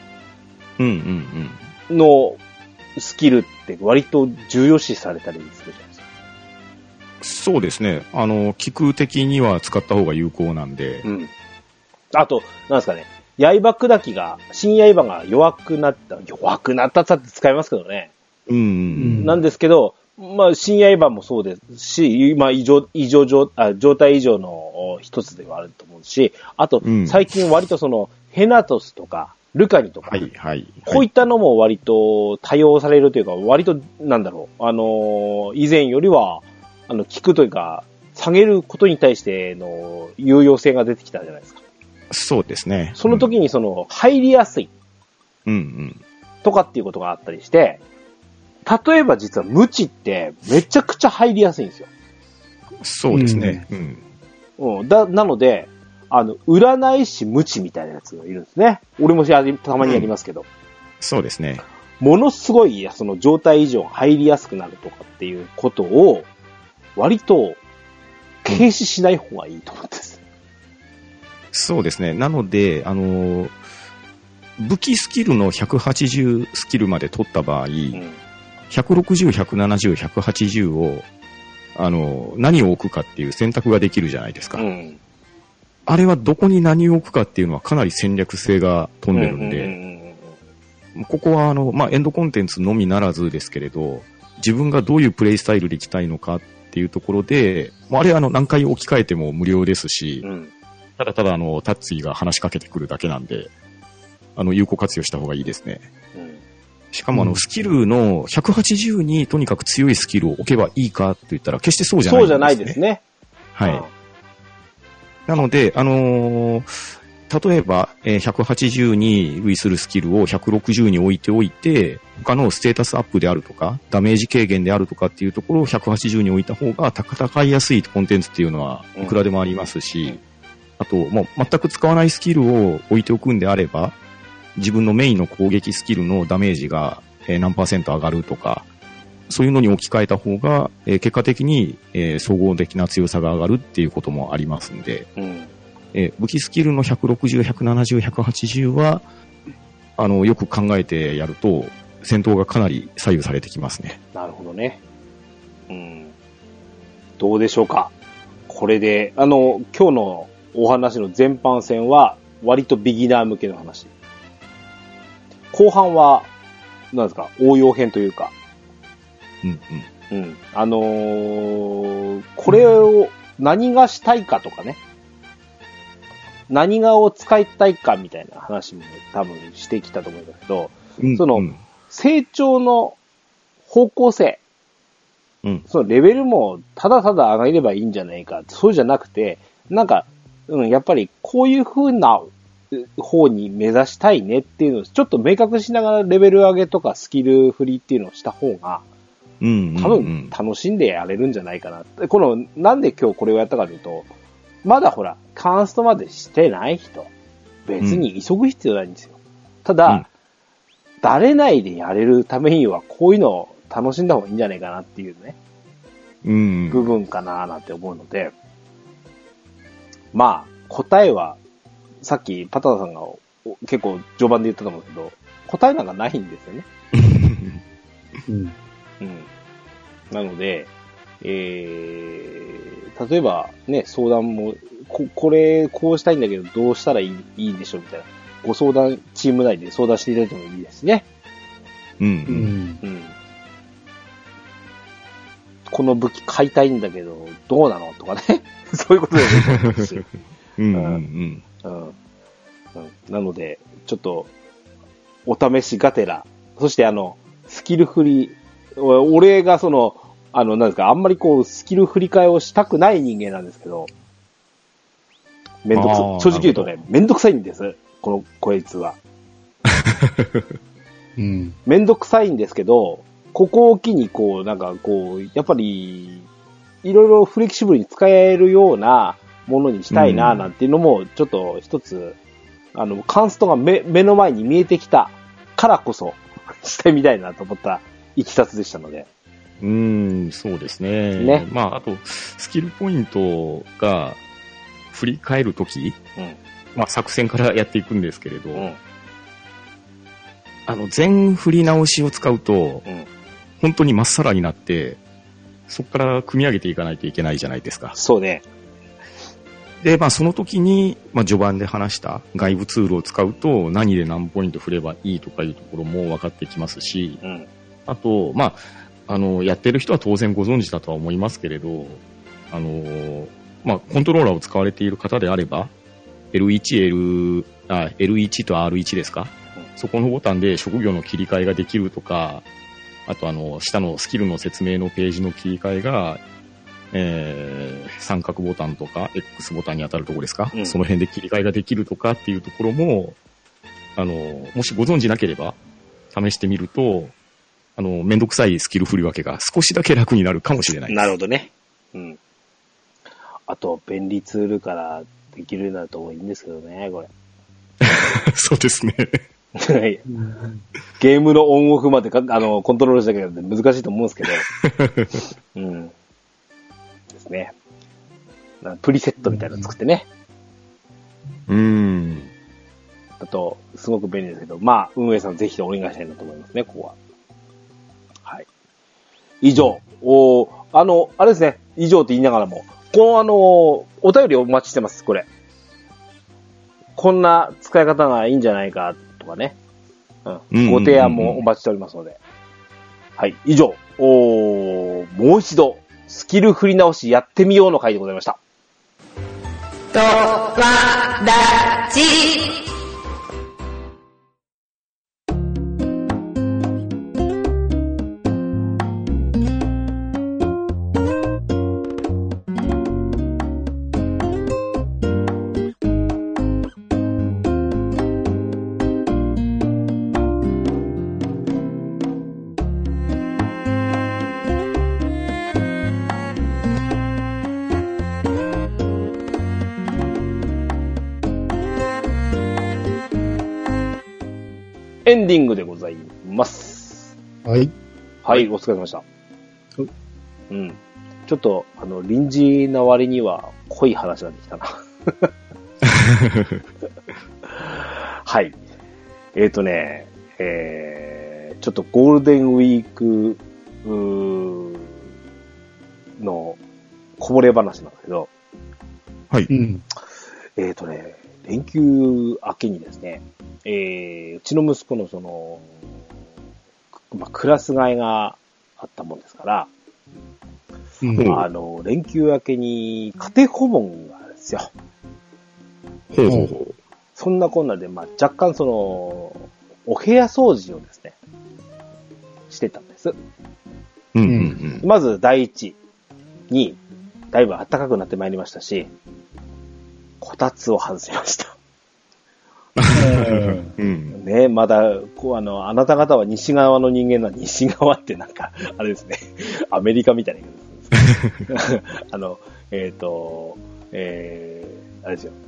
のスキルって割と重要視されたりするじゃないですか。 そうですね。機空的には使った方が有効なんで。 あと、なんですかね、刃砕きが、新刃が弱くなったって使いますけどね。なんですけど、まあ、新刃もそうですし、まあ、状態異常の一つではあると思うし、あと、最近割とヘナトスとか、ルカニとか、こういったのも割と多用されるというか、割と、なんだろう、以前よりは、効くというか、下げることに対しての有用性が出てきたじゃないですか。 そうですね。 その時に入りやすい。とかっていうことがあったりして、例えば実は無知ってめちゃくちゃ入りやすいんですよ。 そうですね。 なので、占い師無知みたいなやつがいるんですね。俺もたまにやりますけど。 そうですね。 ものすごい、状態以上入りやすくなるとかっていうことを、割と、軽視しない方がいいと思うんです。 そうですね。なので、武器スキルの180スキルまで取った場合、160、170、180を、何を置くかっていう選択ができるじゃないですか。あれはどこに何を置くかっていうのはかなり戦略性が飛んでるんで、ここはまあ、エンドコンテンツのみならずですけれど、自分がどういうプレイスタイルでいきたいのかっていうところで、あれは何回置き換えても無料ですし、ただただタッツィが話しかけてくるだけなんで、有効活用した方がいいですね。しかもスキルの180にとにかく強いスキルを置けばいいかって言ったら決してそうじゃないんですね。 そうじゃないですね。 はい。なので、例えば、180に類するスキルを160に置いておいて、他のステータスアップであるとか、ダメージ軽減であるとかっていうところを180に置いた方が戦いやすいコンテンツっていうのはいくらでもありますし、あと、もう全く使わないスキルを置いておくんであれば、自分のメインの攻撃スキルのダメージが何%上がるとか、そういうのに置き換えた方が、結果的に総合的な強さが上がるっていうこともありますんで、武器スキルの160、170、180は、よく考えてやると、戦闘がかなり左右されてきますね。 なるほどね。どうでしょうか。これで、今日のお話の前半戦は、割とビギナー向けの話。後半は、なんですか、応用編というか。これを何がしたいかとかね。何がを使いたいかみたいな話も多分してきたと思うんだけど、成長の方向性、そのレベルもただただ上げればいいんじゃないか、そうじゃなくて、なんか、やっぱりこういう風な方に目指したいねっていうのをちょっと明確しながらレベル上げとかスキル振りっていうのをした方が、多分楽しんでやれるんじゃないかな。なんで今日これをやったかというと、まだほら、カンストまでしてない人、別に急ぐ必要ないんですよ。ただ、慣れないでやれるためには、こういうのを楽しんだ方がいいんじゃないかなっていうね、部分かななんて思うので、まあ、答えは、さっきパタナさんが結構序盤で言ったと思うけど、答えなんかないんですよね。なので、例えばね、相談も、これ、こうしたいんだけど、どうしたらいいんでしょうみたいな、ご相談、チーム内で相談していただいてもいいですね。 この武器買いたいんだけど、どうなのとかね。そういうことでなので、ちょっと、お試しがてら、そしてスキル振り、俺がなんですか、あんまりスキル振り替えをしたくない人間なんですけど、正直言うとね、めんどくさいんです。こいつは。めんどくさいんですけど、ここを機にやっぱり、いろいろフレキシブルに使えるようなものにしたいな、なんていうのも、ちょっと一つ、カンストが目の前に見えてきたからこそ、してみたいなと思ったいきさつでしたので。 そうですね。まあ、あと、スキルポイントが振り返るとき、まあ、作戦からやっていくんですけれど、全振り直しを使うと、本当にまっさらになって、そこから組み上げていかないといけないじゃないですか。 そうね。 で、まあ、その時に、まあ、序盤で話した外部ツールを使うと、何で何ポイント振ればいいとかいうところも分かってきますし、あと、まあ、やってる人は当然ご存知だとは思いますけれど、まあ、コントローラーを使われている方であれば、L1 と R1 ですか、そこのボタンで職業の切り替えができるとか、あと下のスキルの説明のページの切り替えが、三角ボタンとか X ボタンに当たるところですか、その辺で切り替えができるとかっていうところも、もしご存知なければ試してみると、めんどくさいスキル振り分けが少しだけ楽になるかもしれないです。 なるほどね。あと、便利ツールからできるようになるといいんですけどね、これ。 そうですね。 ゲームのオンオフまでコントロールしたけど難しいと思うんですけど。ですね。プリセットみたいなの作ってね。あと、すごく便利ですけど、まあ、運営さんぜひお願いしたいなと思いますね、ここは。はい。以上。あれですね。以上って言いながらも、お便りお待ちしてます、これ。こんな使い方がいいんじゃないか、とかね。ご提案もお待ちしておりますので。はい。以上。もう一度、スキル振り直しやってみようの回でございました。 とわらじ。 エンディングでございます。 はい。 はい、お疲れ様でした。ちょっと、臨時な割には濃い話ができたな。はい。ちょっとゴールデンウィークのこぼれ話なんだけど。 はい。 連休明けにですね、うちの息子のクラス替えがあったもんですから、連休明けに家庭訪問があるんですよ。そんなこんなで、若干お部屋掃除をですね、してたんです。まず第一に、だいぶ暖かくなってまいりましたし、こたつを外しました。ね、まだ、あなた方は西側の人間な、西側ってなんか、あれですね、アメリカみたいな言い方ですね。あれですよ、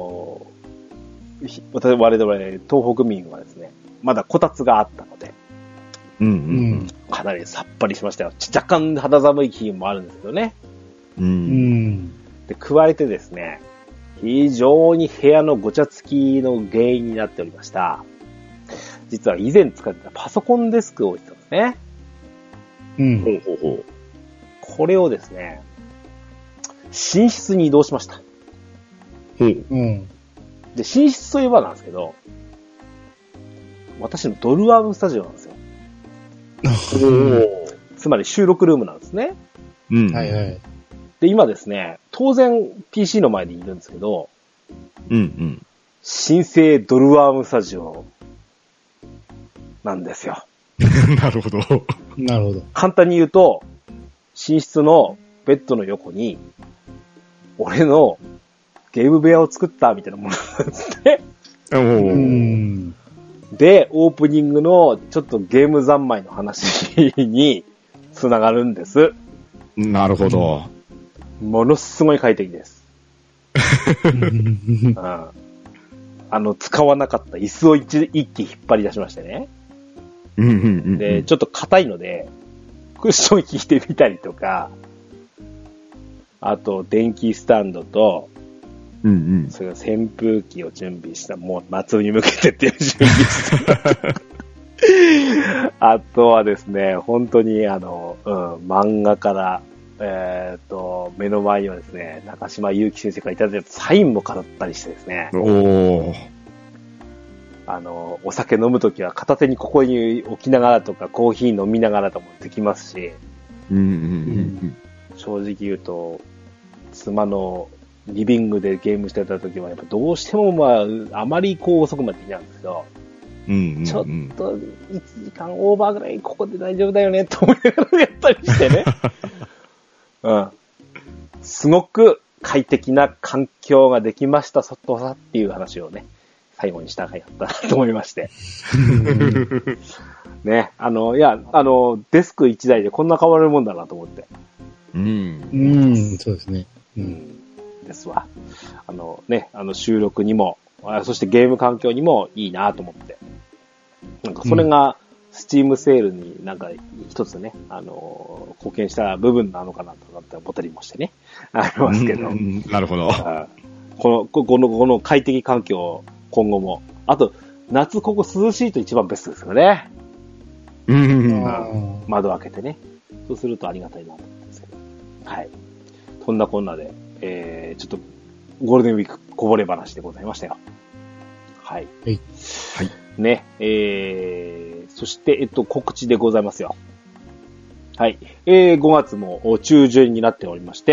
我々、東北民はですね、まだこたつがあったので、かなりさっぱりしましたよ。若干肌寒い日もあるんですけどね。で、加えてですね、非常に部屋のごちゃつきの原因になっておりました。実は以前使ってたパソコンデスクを置いてたんですね。これをですね、寝室に移動しました。で、寝室といえばなんですけど、私のドルアームスタジオなんですよ。つまり収録ルームなんですね。 うん。 はいはい。 で、今ですね、当然 PC の前にいるんですけど、 うんうん。 新生ドルワームスタジオなんですよ。 なるほど。 なるほど。 簡単に言うと、寝室のベッドの横に、俺のゲーム部屋を作ったみたいなものなんですね。で、オープニングのちょっとゲーム三昧の話に繋がるんです。 なるほど。 ものすごい快適です。使わなかった椅子を一気引っ張り出しましてね。で、ちょっと硬いので、クッション引いてみたりとか、あと、電気スタンドと、それから扇風機を準備した、もう夏に向けてっていう準備した。あとはですね、本当に漫画から、目の前にはですね、中島祐希先生からいただいたサインも飾ったりしてですね。お酒飲むときは片手にここに置きながらとか、コーヒー飲みながらともできますし、正直言うと、妻のリビングでゲームしてたときは、やっぱどうしてもあまり遅くまでできないんですけど、ちょっと1時間オーバーぐらいここで大丈夫だよねと思いながらやったりしてね。すごく快適な環境ができました、外さっていう話をね、最後にしたかったなと思いまして。ね、デスク1台でこんな変わるもんだなと思って。 そうですね。 ですわ。収録にも、そしてゲーム環境にもいいなと思って。なんかそれが、スチームセールになんか一つね、貢献した部分なのかなと思ったりもしてね、ありますけど。 なるほど。 この快適環境を今後も。あと、夏ここ涼しいと一番ベストですよね。窓開けてね。そうするとありがたいなと思うんですけど。はい。そんなこんなで、ちょっとゴールデンウィークこぼれ話でございましたよ。はい。 はい。 ね、そして、告知でございますよ。はい。5月も中旬になっておりまして、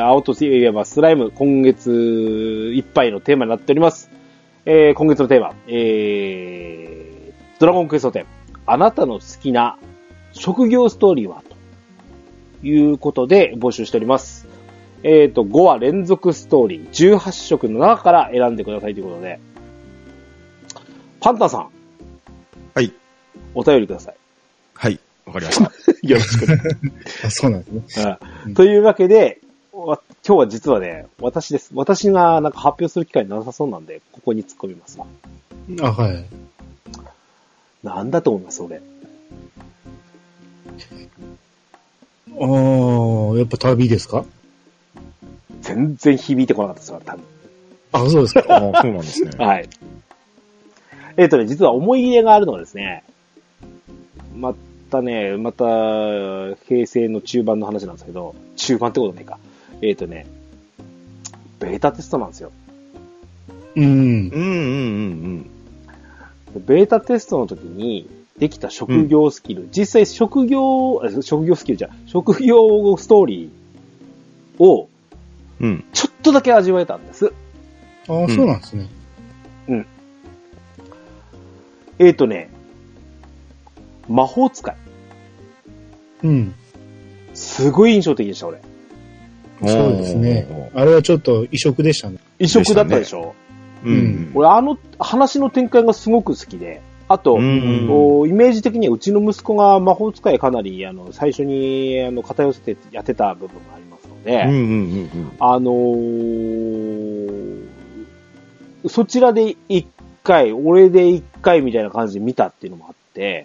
青といえばスライム、今月いっぱいのテーマになっております。今月のテーマ、ドラゴンクエスト10、あなたの好きな職業ストーリーはということで募集しております。5話連続ストーリー、18色の中から選んでくださいということで、パンタンさん。 はい。 お便りください。 はい。わかりました。 よろしくね。 そうなんですね。 というわけで、今日は実はね、私です。私がなんか発表する機会なさそうなんで、ここに突っ込みますわ。 はい。 なんだと思います、俺。 やっぱ旅ですか？ 全然響いてこなかったですよ、多分。 そうですか。 そうなんですね。 はい。実は思い入れがあるのはですね、また、平成の中盤の話なんですけど、中盤ってことないか。ベータテストなんですよ。ベータテストの時にできた職業スキル、実際職業ストーリーを、ちょっとだけ味わえたんです。 そうなんですね。 魔法使い。すごい印象的でした、俺。 そうですね。あれはちょっと異色でしたね。 異色だったでしょ？俺、話の展開がすごく好きで、あと、イメージ的にはうちの息子が魔法使いかなり、最初に、偏寄せてやってた部分がありますので、そちらで1回、俺で1回みたいな感じで見たっていうのもあって、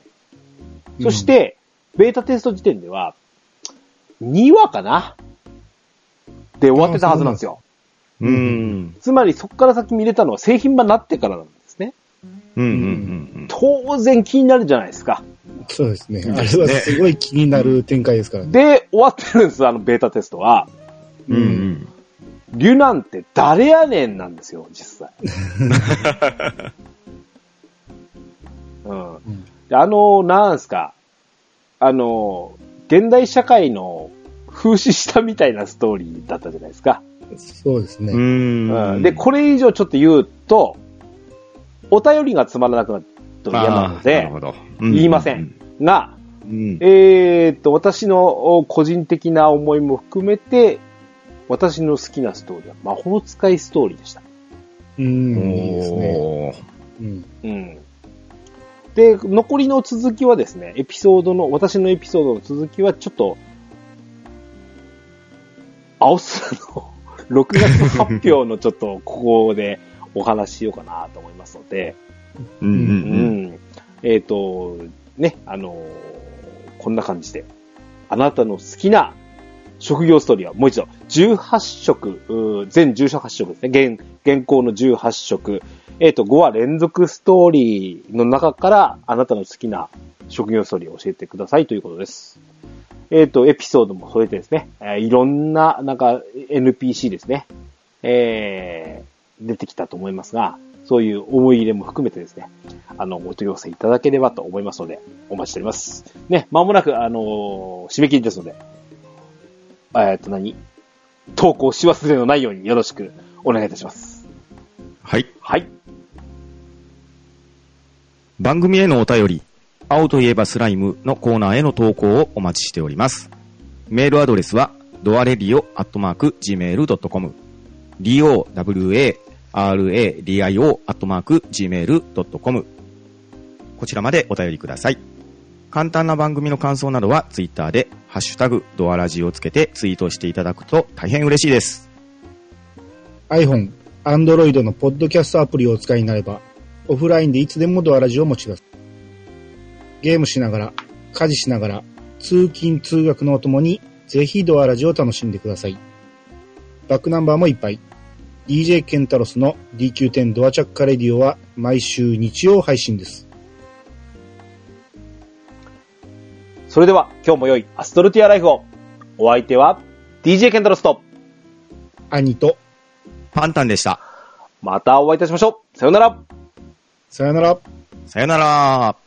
そして、ベータテスト時点では、2話かなで終わってたはずなんですよ。つまりそこから先見れたのは製品版になってからなんですね。当然気になるじゃないですか。 そうですね。あれはすごい気になる展開ですからね。 で、終わってるんです、ベータテストは。リュナンって誰やねんなんですよ、実際。なんすか。デ現代社会の風刺したみたいなストーリーだったじゃないですか。 そうですね。 で、これ以上ちょっと言うと、お便りがつまらなくなると嫌なので、言いません。が、私の個人的な思いも含めて、私の好きなストーリーは魔法使いストーリーでした。 いいですね。 で、残りの続きはですね、私のエピソードの続きはちょっと、青空の6月発表のちょっとここでお話ししようかなと思いますので、ね、こんな感じで、あなたの好きな職業ストーリーはもう一度、18色、全18色ですね。現行の18色。5話連続ストーリーの中からあなたの好きな職業ストーリーを教えてくださいということです。エピソードも添えてですね、いろんな、NPC ですね、出てきたと思いますが、そういう思い入れも含めてですね、お問い合わせいただければと思いますので、お待ちしております。ね、まもなく、締め切りですので、投稿し忘れのないようによろしくお願いいたします。 はい。 はい。 番組へのお便り、青といえばスライムのコーナーへの投稿をお待ちしております。メールアドレスは、doaradio@gmail.com、dowaradio@gmail.com、こちらまでお便りください。簡単な番組の感想などは、ツイッターで、ハッシュタグ、ドアラジをつけてツイートしていただくと大変嬉しいです。 iPhone、Android のポッドキャストアプリをお使いになれば、オフラインでいつでもドアラジを持ち出す。ゲームしながら、家事しながら、通勤通学のお供に、ぜひドアラジを楽しんでください。バックナンバーもいっぱい。DJ ケンタロスの DQ10 ドアチャッカレディオは毎週日曜配信です。 それでは今日も良いアストルティアライフを。お相手は DJ ケンタロスと兄とパンタンでした。 またお会いいたしましょう。さよなら。 さよなら。 さよなら。